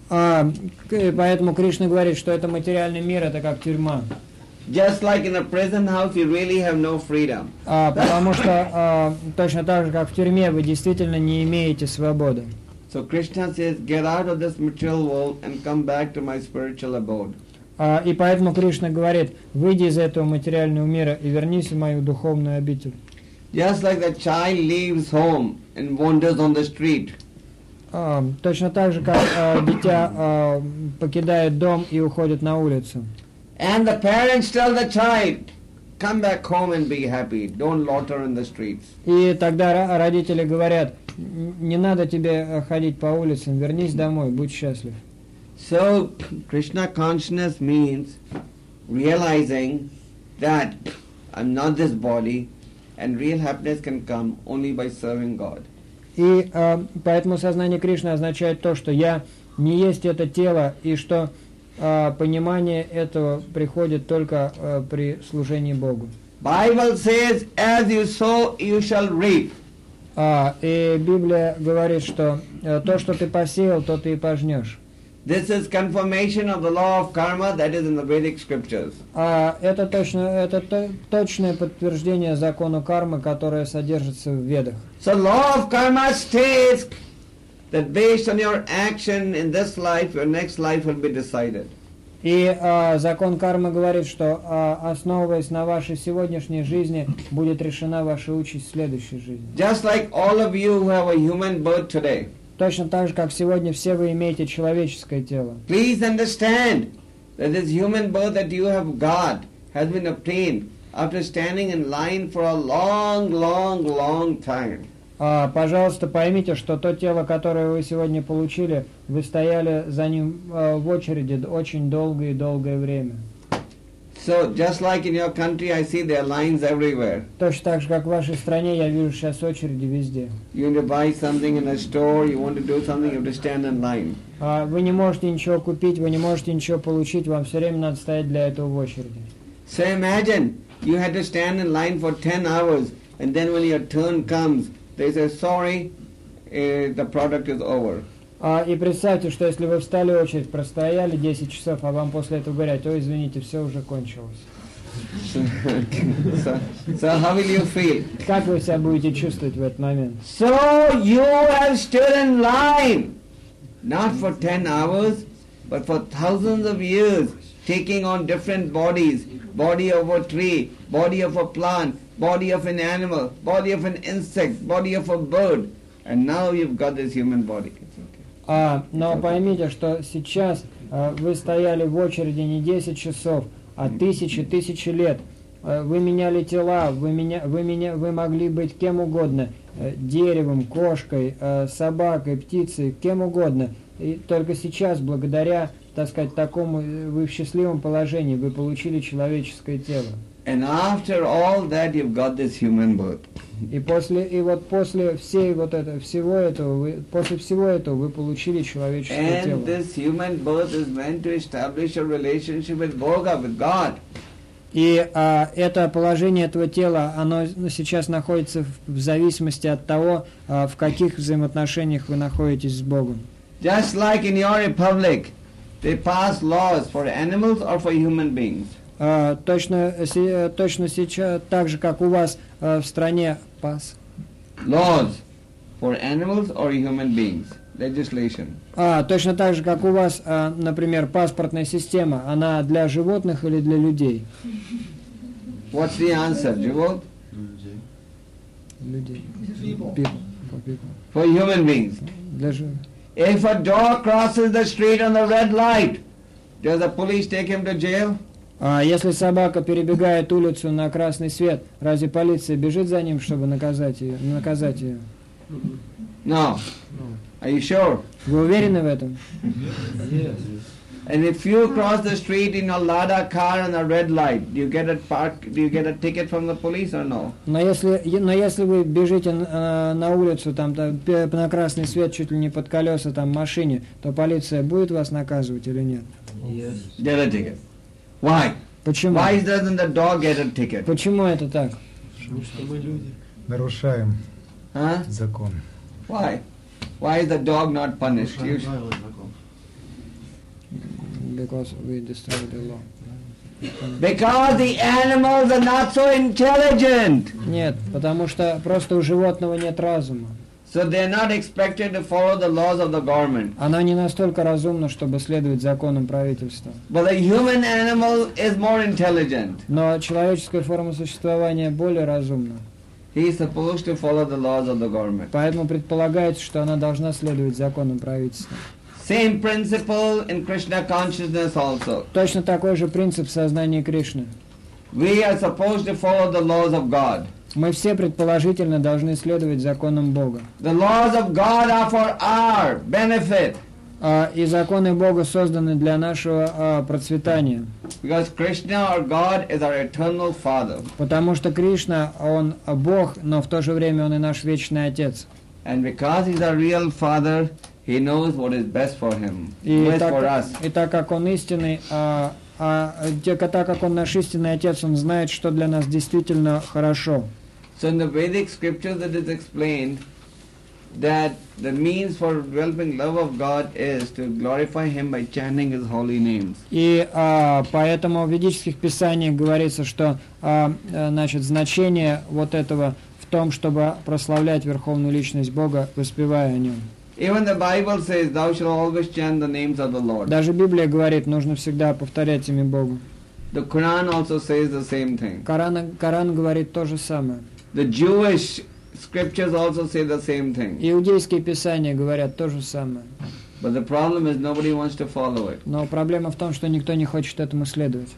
А, к- поэтому Кришна говорит, что это материальный мир, это как тюрьма. Just like in a prison house, you really have no freedom. А, потому что а, точно так же, как в тюрьме, вы действительно не имеете свободы. So Krishna says, get out of this material world and come back to my spiritual abode. А, и поэтому Кришна говорит: выйди из этого материального мира и вернись в мою духовную обитель. Just like the child leaves home and wanders on the street. А, точно так же, как а, дитя а, покидает дом и уходит на улицу. And the parents tell the child, come back home and be happy. Don't loiter in the streets. И тогда ро- родители говорят: не надо тебе ходить по улицам, вернись домой, будь счастлив. So, Krishna consciousness means realizing that I'm not this body and real happiness can come only by serving God. И э, поэтому сознание Кришны означает то, что я не есть это тело, и что э, понимание этого приходит только э, при служении Богу. Bible says, as you sow, you shall reap. А, и Библия говорит, что э, то, что ты посеял, то ты и пожнешь. This is confirmation of the law of karma that is in the Vedic scriptures. А это точно, это то, точное подтверждение закону кармы, которое содержится в Ведах. So law of karma states that based on your action in this life, your next life will be decided. И а, закон кармы говорит, что а, основываясь на вашей сегодняшней жизни, будет решена ваша участь в следующей жизни. Just like all of you who have a human birth today. Точно так же, как сегодня все вы имеете человеческое тело. Please understand that this human birth that you have got has been obtained after standing in line for a long, long, long time. А, пожалуйста, поймите, что то тело, которое вы сегодня получили, вы стояли за ним а, в очереди очень долгое и долгое время. So just like in your country, I see there are lines everywhere. Точно так же, как в вашей стране, я вижу сейчас очереди везде. You want to buy something in a store, you want to do something, you have to stand in line. А, вы не можете ничего купить, вы не можете ничего получить, вам все время надо стоять для этого в очереди. So imagine you had to stand in line for ten hours, and then when your turn comes, they say, sorry, uh, the product is over. А, и представьте, что если вы встали в очередь, простояли десять часов, а вам после этого говорят: ой, извините, все уже кончилось. So, so, so how will you feel? Как вы себя будете чувствовать в этот момент? So you have stood in line, not for ten hours, but for thousands of years, taking on different bodies, body of a tree, body of a plant, body of an animal, body of an insect, body of a bird, and now you've got this human body. А, но поймите, что сейчас а, вы стояли в очереди не десять часов, а тысячи, тысячи лет. А, вы меняли тела, вы, меня, вы, меня, вы могли быть кем угодно, а, деревом, кошкой, а, собакой, птицей, кем угодно. И только сейчас, благодаря, так сказать, такому, вы в счастливом положении, вы получили человеческое тело. And after all that, you've got this human birth. И после, и вот после всей вот это, всего этого, вы, после всего этого вы получили человеческое тело. And this human birth is meant to establish a relationship with Bhoga, with God. И а, это положение этого тела, оно сейчас находится в, в зависимости от того, а, в каких взаимоотношениях вы находитесь с Богом. Just like in your republic, they pass laws for animals or for human beings. А, точно, си, точно сейчас, так же, как у вас а, в стране пас. Laws for animals or human beings. Legislation. А, точно так же, как у вас, а, например, паспортная система, она для животных или для людей? What's the answer, Jivot? Людей. People. People. For human beings. Для жи- If a dog crosses the street on the red light, does the police take him to jail? А если собака перебегает улицу на красный свет, разве полиция бежит за ним, чтобы наказать ее? Наказать ее? No. Are you sure? Вы уверены в этом? And if you cross the street in a Lada car on a red light, do you get a park? Do you get a ticket from the police or no? Но если, но если вы бежите на, на улицу, там, там на красный свет, чуть ли не под колеса, там, в машине, то полиция будет вас наказывать или нет? Yes. Get a ticket. Why? Почему? Why doesn't the dog get a ticket? Почему это так? Потому что мы люди. Нарушаем Huh? закон. Why? Why is the dog not punished? You sh- Because we destroy the law. because the animals are not so intelligent. Нет, потому что просто у животного нет разума. So they are not expected to follow the laws of the government. Оно не настолько разумно, чтобы следовать законам правительства. But the human animal is more intelligent. Но человеческая форма существования более разумна. He is supposed to follow the laws of the government. Поэтому предполагается, что она должна следовать законам правительства. Same principle in Krishna consciousness also. Точно такой же принцип в сознании Кришны. We are supposed to follow the laws of God. Мы все предположительно должны следовать законам Бога. The laws of God are for our benefit. А, и законы Бога созданы для нашего а, процветания. Because Krishna or God is our eternal Father. Потому что Кришна, Он Бог, но в то же время Он и наш вечный Отец. And because He's our real Father, He knows what is best for Him, И best так, for us. и так как Он истинный, а, а, те- так как Он наш истинный Отец, Он знает, что для нас действительно хорошо. So in the Vedic scriptures it is explained that the means for developing love of God is to glorify Him by chanting His holy names. И а, поэтому в ведических писаниях говорится, что а, а, значит, значение вот этого в том, чтобы прославлять Верховную Личность Бога, воспевая о Нем. Even the Bible says, thou shalt always chant the names of the Lord. Даже Библия говорит, нужно всегда повторять имя Бога. The Quran also says the same thing. Коран, Коран говорит то же самое. The Jewish scriptures also say the same thing. Иудейские писания говорят то же самое. But the problem is nobody wants to follow it. Но проблема в том, что никто не хочет этому следовать.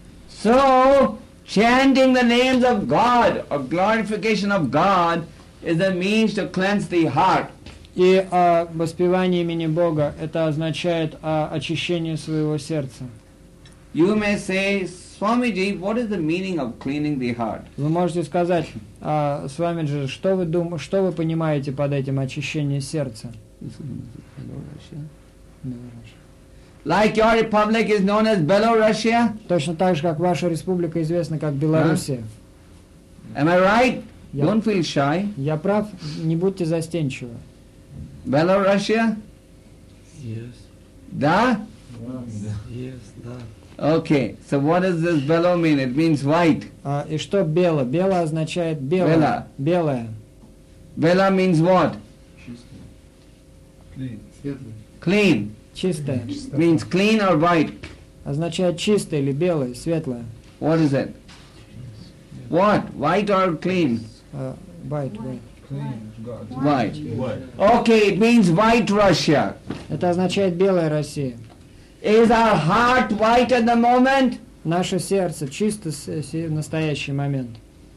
So, chanting the names of God or glorification of God is a means to cleanse the heart. И а, воспевание имени Бога, это означает а, очищение своего сердца. You may say, Swamiji, what is the meaning of cleaning the heart? Вы можете сказать, а, Свамиджи, что вы дум, что вы понимаете под этим очищение сердца? Like your republic is known as Belorussia? Точно так же, как ваша республика известна как Белоруссия. Am I right? Yeah. Don't feel shy. Я прав, не будьте застенчивы. Belorussia? Yes. Da? Yes, да. Okay, so what does this Belo mean? It means white. А, и что бело? Бело означает белое. Бело. Белое. Bela means what? Clean. Светлый. Clean. Чистое. Means clean or white. Означает чистое или белое, светлое. What is it? What? White or clean? А, white, white. Clean. God. White. Okay, it means white Russia. Это означает белая Россия. Is our heart white at the moment? Наше сердце чисто с- с- в настоящий момент.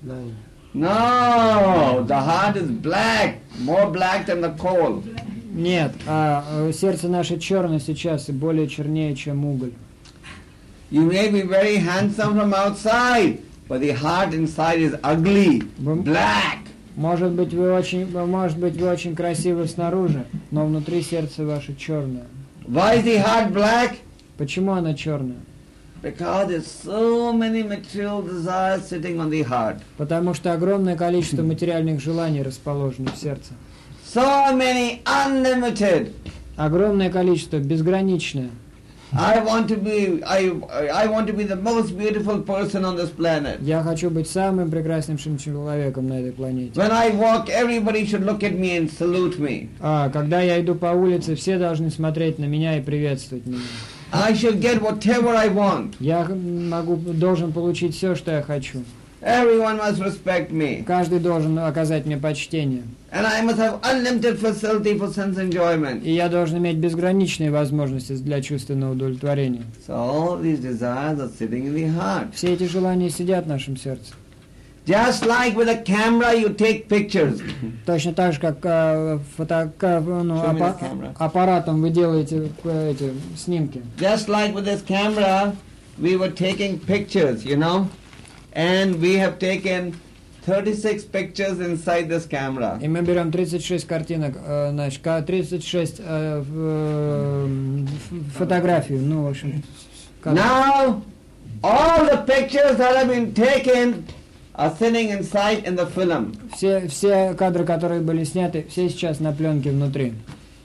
No, the heart is black, more black than the coal. Нет, а э, сердце наше черное сейчас и более чернее, чем уголь. You may be very handsome from outside, but the heart inside is ugly, Вы- black. Может быть, вы очень, может быть, вы очень красивы снаружи, но внутри сердце ваше черное. Why is the heart black? Почему оно черное? Because there's so many material desires sitting on the heart. Потому что огромное количество материальных желаний расположено в сердце. So many unlimited. Огромное количество, безграничное. I want to be I I want to be the most beautiful person on this planet. Я хочу быть самым прекраснейшим человеком на этой планете. When I walk, everybody should look at me and salute me. А, когда я иду по улице, все должны смотреть на меня и приветствовать меня. I should get whatever I want. Я могу, должен получить все, что я хочу. Everyone must respect me. Каждый должен оказать мне почтение. And I must have unlimited facility for sense enjoyment. И я должен иметь безграничные возможности для чувственного удовлетворения. So all these desires are sitting in the heart. Все эти желания сидят в нашем сердце. Just like with a camera you take pictures. Точно так же, как э, фото, ка- ну, Show me аппа- the camera. аппаратом вы делаете э, эти снимки. Just like with this camera, we were taking pictures, you know. And we have taken thirty-six pictures inside this camera. И мы берем тридцать шесть картинок, э, значит, ка- тридцать шесть э, в- э, ф- фотографий, ну, в общем. кадров. Now, all the pictures that have been taken are sitting inside in the film. Все, все кадры, которые были сняты, все сейчас на пленке внутри.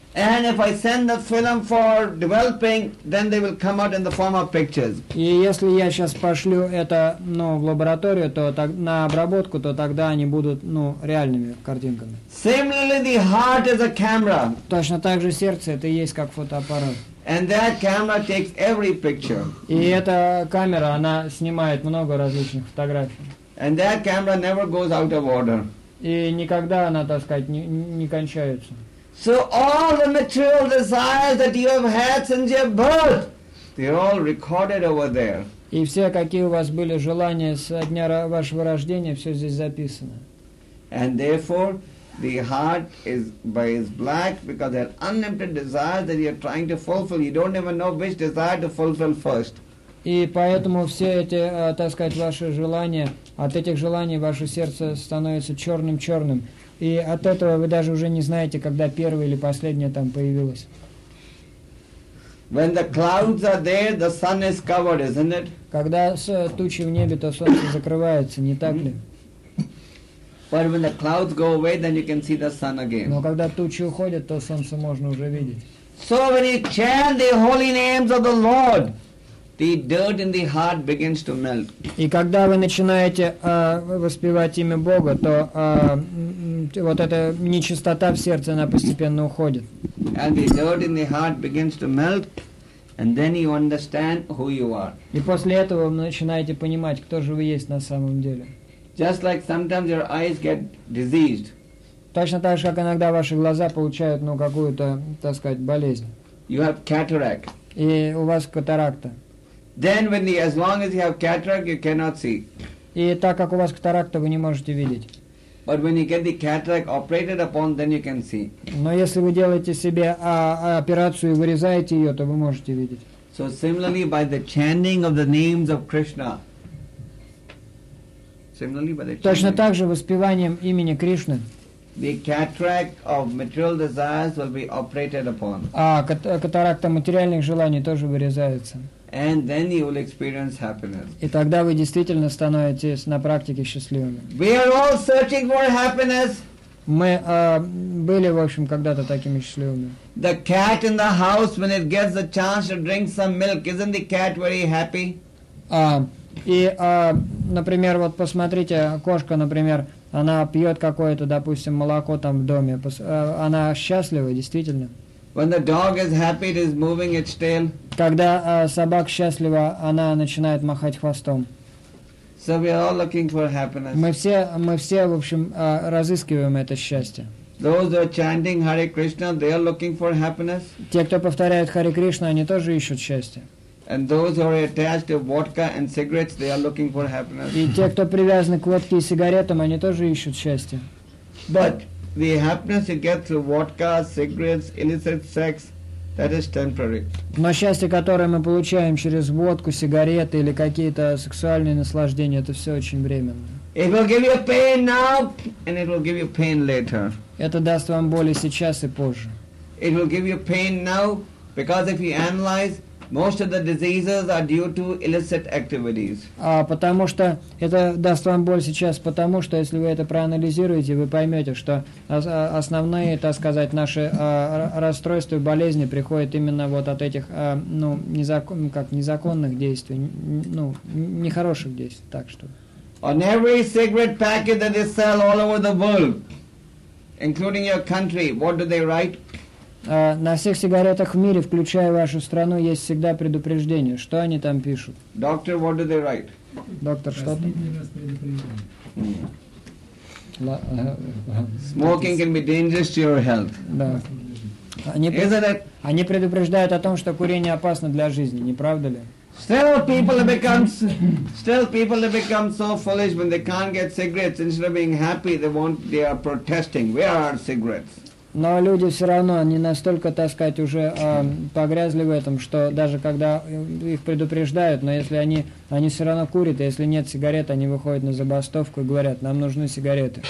And if I send the film for developing, then they will come out in the form of pictures. И если я сейчас пошлю это, ну, в лабораторию, то так, на обработку, то тогда они будут, ну, реальными картинками. Similarly, the heart is a camera. Точно так же сердце это и есть как фотоаппарат. And that camera takes every picture. И эта камера, она снимает много различных фотографий. And that camera never goes out of order. И никогда она, так сказать, не, не кончается. So all the material desires that you have had since your birth, they're all recorded over there. И все, какие у вас были желания со дня ра- вашего рождения, все здесь записано. And therefore, the heart is by is black because there are unlimited desires that you're trying to fulfill. You don't even know which desire to fulfill first. И поэтому все эти, э, так сказать, ваши желания, от этих желаний ваше сердце становится черным-черным. И от этого вы даже уже не знаете, когда первое или последнее там появилось. When the clouds are there, the sun is covered, isn't it? Когда с- тучи в небе, то солнце закрывается, не так ли? But when the clouds go away, then you can see the sun again. Но когда тучи уходят, то солнце можно уже видеть. So when you chant the holy names of the Lord, the dirt in the heart begins to melt. И когда вы начинаете э, воспевать имя Бога, то э, м, вот эта нечистота в сердце, она постепенно уходит. And the dirt in the heart begins to melt, and then you understand who you are. И после этого вы начинаете понимать, кто же вы есть на самом деле. Just like sometimes your eyes get diseased. Точно так же, как иногда ваши глаза получают, ну, какую-то, так сказать, болезнь. You have cataract. И у вас катаракта. Then when the, as long as you have cataract, you cannot see. И так как у вас катаракта, вы не можете видеть. But when you get the cataract operated upon, then you can see. Но если вы делаете себе а, а, операцию и вырезаете ее, то вы можете видеть. So similarly, by the chanting of the names of Krishna, similarly by the Точно chanting, так же воспеванием имени Кришны, the cataract of material desires will be operated upon. а кат- катаракта материальных желаний тоже вырезается. And then you will experience happiness. И тогда вы действительно становитесь на практике счастливыми. We are all searching for happiness. Мы а, были, в общем, когда-то такими счастливыми. The cat in the house, when it gets the chance to drink some milk, isn't the cat very happy? А, и, а, например, вот посмотрите, кошка, например, она пьет какое-то, допустим, молоко там в доме. Пос- а, она счастлива, действительно. When the dog is happy, it is moving its tail. Когда а, собака счастлива, она начинает махать хвостом. So we are all looking for happiness. Мы все, мы все, в общем, а, разыскиваем это счастье. Those who are chanting Hare Krishna, they are looking for happiness. Те, кто повторяет Харе Кришна, они тоже ищут счастье. And those who are attached to vodka and cigarettes, they are looking for happiness. И те, кто привязаны к водке и сигаретам, они тоже ищут счастье. But the happiness you get through vodka, cigarettes, illicit sex, that is temporary. Но счастье, которое мы получаем через водку, сигареты или какие-то сексуальные наслаждения, это все очень временно. It will give you pain now, and it will give you pain later. Это даст вам боль и сейчас, и позже. It will give you pain now, because if you analyze, most of the diseases are due to illicit activities. А потому что это даст вам боль сейчас, потому что если вы это проанализируете, вы поймете, что ос- а, основные, так сказать, наши а, р- расстройства и болезни приходят именно вот от этих, а, ну, незакон, ну, как незаконных действий, н- ну, н- нехороших действий, так что. On every cigarette packet that they sell all over the world, including your country, what do they write? А, на всех сигаретах в мире, включая вашу страну, есть всегда предупреждение. Что они там пишут? Doctor, what do they write? Доктор, что там? Последний раз предупреждение. Ла- ага, ага. Smoking can be dangerous to your health. Да. Они, пред- Isn't it? они предупреждают о том, что курение опасно для жизни, не правда ли? Still people have become, still people have become so foolish when they can't get cigarettes. Instead of being happy, they want, they are protesting. Where are our cigarettes? Но люди все равно, они настолько, так сказать, уже э, погрязли в этом, что даже когда их предупреждают, но если они, они все равно курят, и если нет сигарет, они выходят на забастовку и говорят, нам нужны сигареты.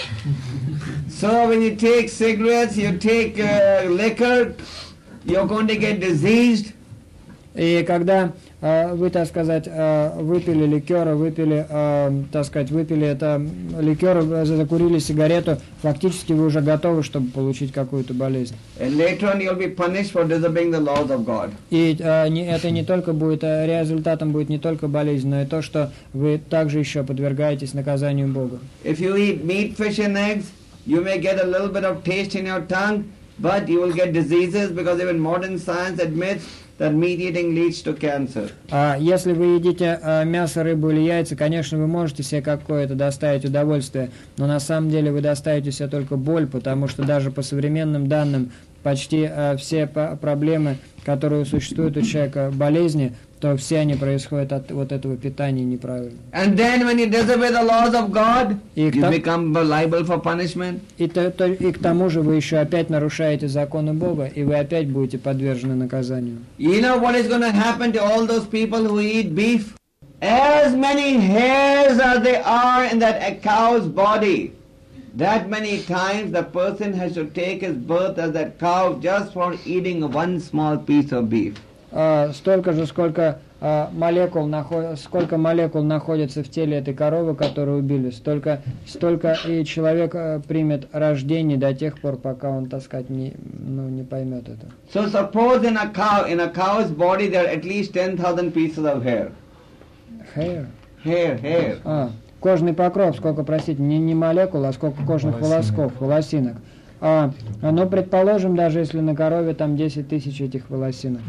So when you take cigarettes, you take uh, liquor, you're going to get diseased. И когда э, вы, так сказать, э, выпили ликера, выпили, э, так сказать, выпили это ликер, закурили сигарету, фактически вы уже готовы, чтобы получить какую-то болезнь. And later on you'll be punished for disobeying the laws of God. И э, не, это не только будет, э, результатом будет не только болезнь, но и то, что вы также еще подвергаетесь наказанию Бога. If you eat meat, fish and eggs, you may get a little bit of taste in your tongue, but you will get diseases because even modern science admits that meat eating leads to cancer. А если вы едите э, мясо, рыбу или яйца, конечно, вы можете себе какое-то доставить удовольствие, но на самом деле вы доставите себе только боль, потому что даже по современным данным почти э, все по- проблемы, которые существуют у человека, болезни, то все они происходят от вот этого питания неправильно. And then when you disobey the laws of God, И you к, там- become liable for punishment. и, то- то- и к тому же вы еще опять нарушаете законы Бога, и вы опять будете подвержены наказанию. You know what is going to happen to all those people who eat beef? As many hairs as there are in that cow's body, that many times the person has to take his birth as that cow just for eating one small piece of beef. А, столько же, сколько а, молекул нахо- сколько молекул находится в теле этой коровы, которую убили, столько, столько и человек а, примет рождение до тех пор, пока он, так сказать, не, ну, не поймет это. So suppose in a cow, in a cow's body there are at least ten thousand pieces of hair. Hair. Hair, hair. А, кожный покров, сколько, простите, не, не молекул, а сколько кожных волосков, волосинок. А, ну, предположим, даже если на корове там десять тысяч этих волосинок.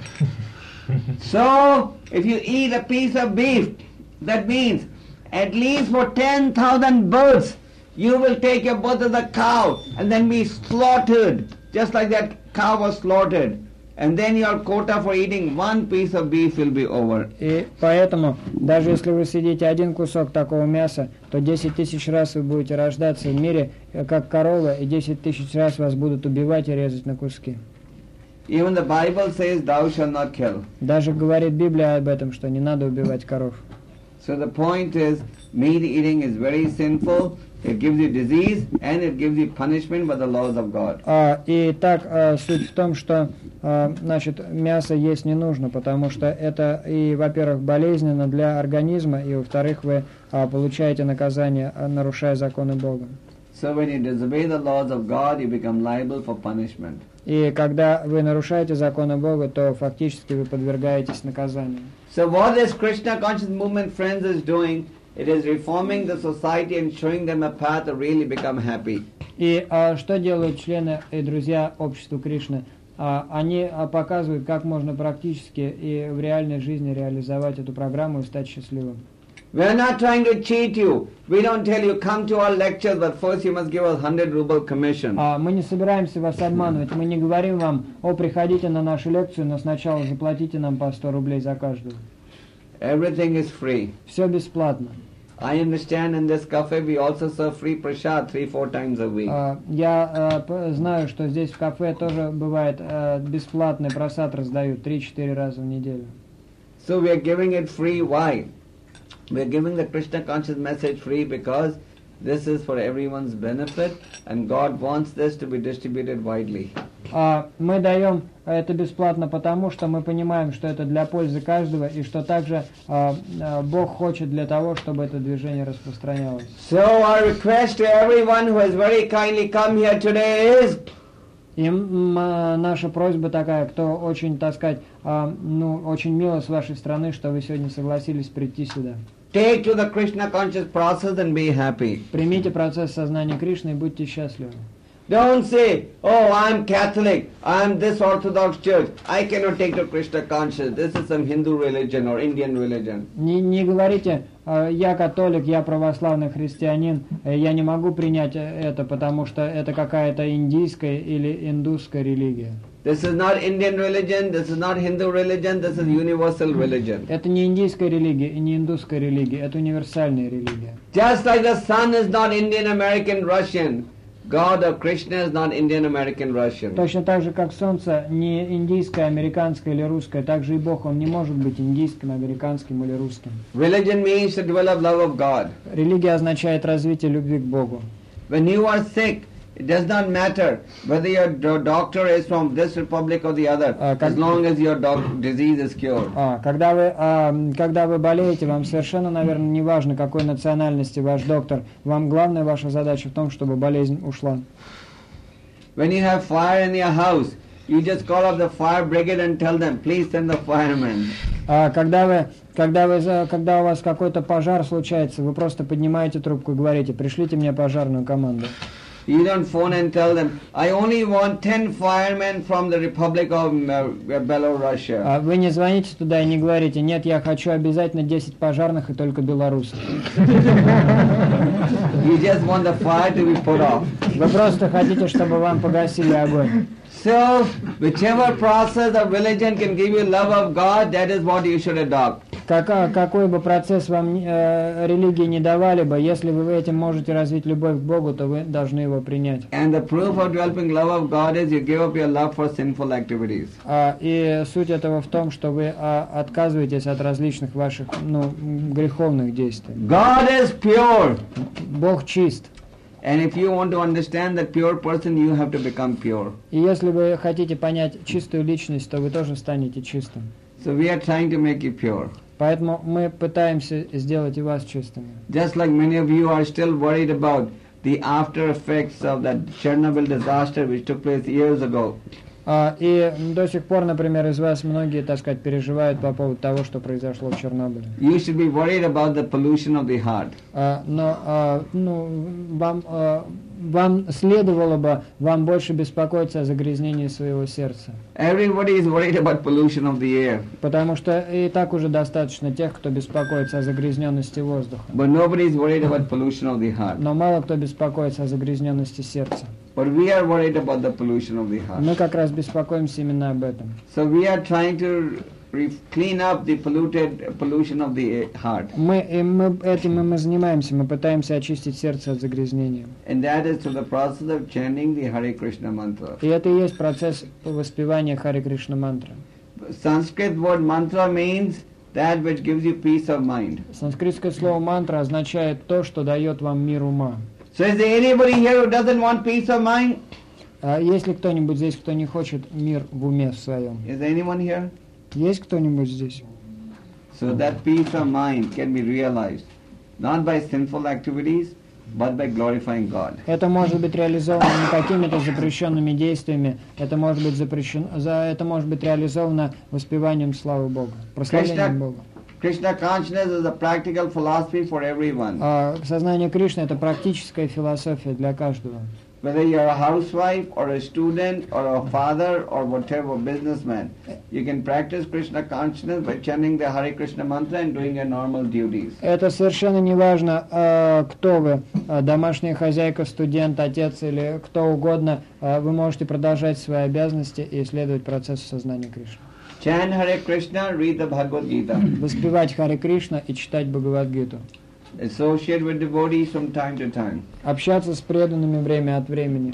So, if you eat a piece of beef, that means at least for ten thousand births, you will take your birth as a cow and then be slaughtered, just like that cow was slaughtered. And then your quota for eating one piece of beef will be over. И поэтому, даже если вы съедите один кусок такого мяса, то десять тысяч раз вы будете рождаться в мире, как корова, и десять тысяч раз вас будут убивать и резать на куски. Even the Bible says, thou shalt not kill. Даже говорит Библия об этом, что не надо убивать коров. So the point is, meat eating is very sinful. It gives you disease and it gives you punishment by the laws of God. А, и так а, суть в том, что а, значит, мясо есть не нужно, потому что это и, во-первых, болезненно для организма, и, во-вторых, вы а, получаете наказание, а, нарушая законы Бога. So when you disobey the laws of God, you become liable for punishment. И когда вы нарушаете законы Бога, то фактически вы подвергаетесь наказанию. So what this Krishna Conscious Movement Friends is doing, it is reforming the society and showing them a path to really become happy. И а, что делают члены и друзья общества Кришны? А, они а, показывают, как можно практически и в реальной жизни реализовать эту программу и стать счастливым. We are not trying to cheat you. We don't tell you, come to our lectures, but first you must give us one hundred ruble commission. А, мы не собираемся вас обманывать, мы не говорим вам, о, приходите на нашу лекцию, но сначала заплатите нам по сто рублей за каждую. Everything is free. Все бесплатно. I understand in this cafe we also serve free prasad three, four times a week. А, я а, п- знаю, что здесь в кафе тоже бывает а, бесплатный просад раздают три-четыре раза в неделю. So we are giving it free. Why? We are giving the Krishna conscious message free because this is for everyone's benefit and God wants this to be distributed widely. А, мы даем это бесплатно потому, что мы понимаем, что это для пользы каждого, и что также а, а, Бог хочет для того, чтобы это движение распространялось. So our request to everyone who has very kindly come here today is, И м, а, наша просьба такая, кто очень, так сказать, а, ну, очень мило с вашей стороны, что вы сегодня согласились прийти сюда. take to the Krishna conscious process and be happy. Примите процесс сознания Кришны и будьте счастливы. Don't say, oh, I'm Catholic, I'm this Orthodox church, I cannot take to Krishna conscious, this is some Hindu religion or Indian religion. Не, не говорите, э, я католик, я православный христианин, э, я не могу принять э, это, потому что это какая-то индийская или индусская религия. This is not Indian religion, this is not Hindu religion, this is universal religion. Это не индийская религия и не индусская религия, это универсальная религия. Just like the sun is not Indian, American, Russian, God or Krishna is not Indian, American, Russian. Точно так же, как солнце не индийское, американское или русское, так же и Бог, он не может быть индийским, американским или русским. Religion means to develop love of God. Религия означает развитие любви к Богу. When you are sick, It does not matter whether your do- doctor is from this republic or the other, А, как- as long as your doc- disease is cured. А, когда вы, а, когда вы болеете, вам совершенно, наверное, не важно, какой национальности ваш доктор. Вам главная ваша задача в том, чтобы болезнь ушла. When you have fire in your house, you just call up the fire brigade and tell them, please send the firemen. А когда вы, когда вы, за- когда у вас какой-то пожар случается, вы просто поднимаете трубку и говорите: пришлите мне пожарную команду. You don't phone and tell them, I only want ten firemen from the Republic of uh, Belarus. А вы не звоните туда и не говорите: нет, я хочу обязательно десять пожарных и только белорусов. You just want the fire to be put off. Вы просто хотите, чтобы вам погасили огонь. So, whichever process of religion can give you love of God, that is what you should adopt. Кака- какой бы процесс вам э, религии не давали бы, если вы этим можете развить любовь к Богу, то вы должны его принять. And the proof of developing love of God is you give up your love for sinful activities. А, и суть этого в том, что вы а, отказываетесь от различных ваших, ну, греховных действий. God is pure. Бог чист. And if you want to understand that pure person, you have to become pure. И если вы хотите понять чистую личность, то вы тоже станете чистым. So we are trying to make you pure. Поэтому мы пытаемся сделать и вас чистыми. Just like many of you are still worried about the after effects of that Chernobyl disaster which took place years ago. А, и до сих пор, например, из вас многие, так сказать, переживают по поводу того, что произошло в Чернобыле. You should be worried about the pollution of the heart. А, но а, ну, вам, а, вам следовало бы вам больше беспокоиться о загрязнении своего сердца. Everybody is worried about pollution of the air, Потому что и так уже достаточно тех, кто беспокоится о загрязненности воздуха. but nobody is worried about pollution of the heart. Но мало кто беспокоится о загрязненности сердца. But we are worried about the pollution of the heart. Мы как раз беспокоимся именно об этом. So we are trying to re- clean up the polluted pollution of the heart, Мы, и мы этим и мы занимаемся, мы пытаемся очистить сердце от загрязнения. and that is through the process of chanting the Hare Krishna mantra. И это и есть процесс воспевания Харе Кришна мантры. Sanskrit word mantra means that which gives you peace of mind. Санскритское слово мантра означает то, что дает вам мир ума. So is there anybody here who doesn't want peace of mind? А есть ли кто-нибудь здесь, кто не хочет мир в уме в своем? Is there anyone here? Есть кто-нибудь здесь? So that peace of mind can be realized not by sinful activities, but by glorifying God. Это может быть реализовано не какими-то запрещенными действиями, это может быть запрещено, за, это может быть реализовано воспеванием славы Бога, прославлением Бога. Krishna consciousness is a practical philosophy for everyone. А сознание Кришны — это практическая философия для каждого. Whether you're a housewife or a student or a father or whatever businessman, you can practice Krishna consciousness by chanting the Hare Krishna mantra and doing your normal duties. Это совершенно не важно, а, кто вы, а, домашняя хозяйка, студент, отец или кто угодно, а, вы можете продолжать свои обязанности и исследовать процесс сознания Кришны. Chant Hare Krishna, read the Bhagavad Gita. Воспевать Харе Кришна и читать Бхагавад-гиту. Associate with devotees from time to time. Общаться с преданными время от времени.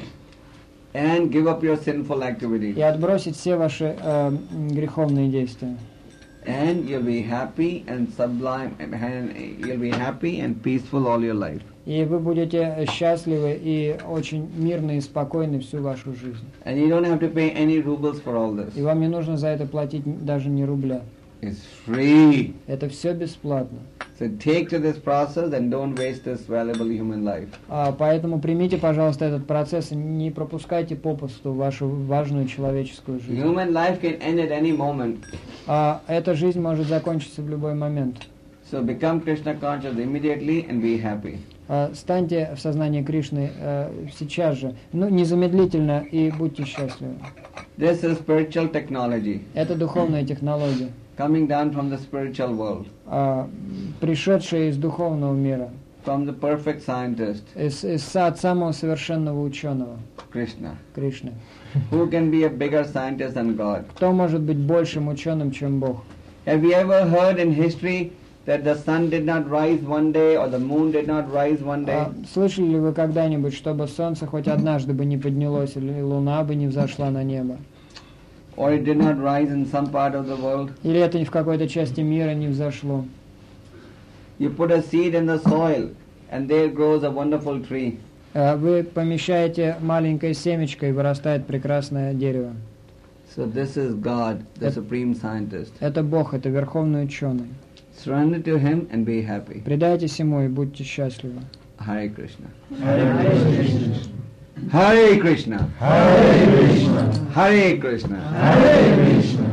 And give up your sinful activities. И отбросить все ваши э, греховные действия. And you'll be happy and sublime, and you'll be happy and peaceful all your life. И вы будете счастливы и очень мирны и спокойны всю вашу жизнь. And you don't have to pay any rubles for all И this. вам не нужно за это платить даже ни рубля. It's free. Это все бесплатно. So take to this process and don't waste this valuable human life. А, поэтому примите, пожалуйста, этот процесс и не пропускайте попусту вашу важную человеческую жизнь. Human life can end at any moment. А, эта жизнь может закончиться в любой момент. So become Krishna conscious immediately and be happy. А, станьте в сознании Кришны а, сейчас же, ну, незамедлительно, и будьте счастливы. This is spiritual technology Это духовная технология, coming down from the spiritual world, а, пришедшая из духовного мира, from the perfect scientist, из, из от самого совершенного ученого, Krishna. Кришны. Who can be a bigger scientist than God? Кто может быть большим ученым, чем Бог? Have you ever heard in history that the sun did not rise one day or the moon did not rise one day? А, слышали ли вы когда-нибудь, чтобы солнце хоть однажды бы не поднялось, или луна бы не взошла на небо? Or it did not rise in some part of the world? Или это в какой-то части мира не взошло? You put a seed in the soil and there grows a wonderful tree. Э, Вы помещаете маленькое семечко, и вырастает прекрасное дерево. So this is God, the Yep. supreme scientist. Это Бог, это верховный ученый. Surrender to Him and be happy. Предайтесь Ему и будьте счастливы. Hare Krishna. Hare Krishna. Hare Krishna. Hare Krishna. Hare Krishna. Hare Krishna.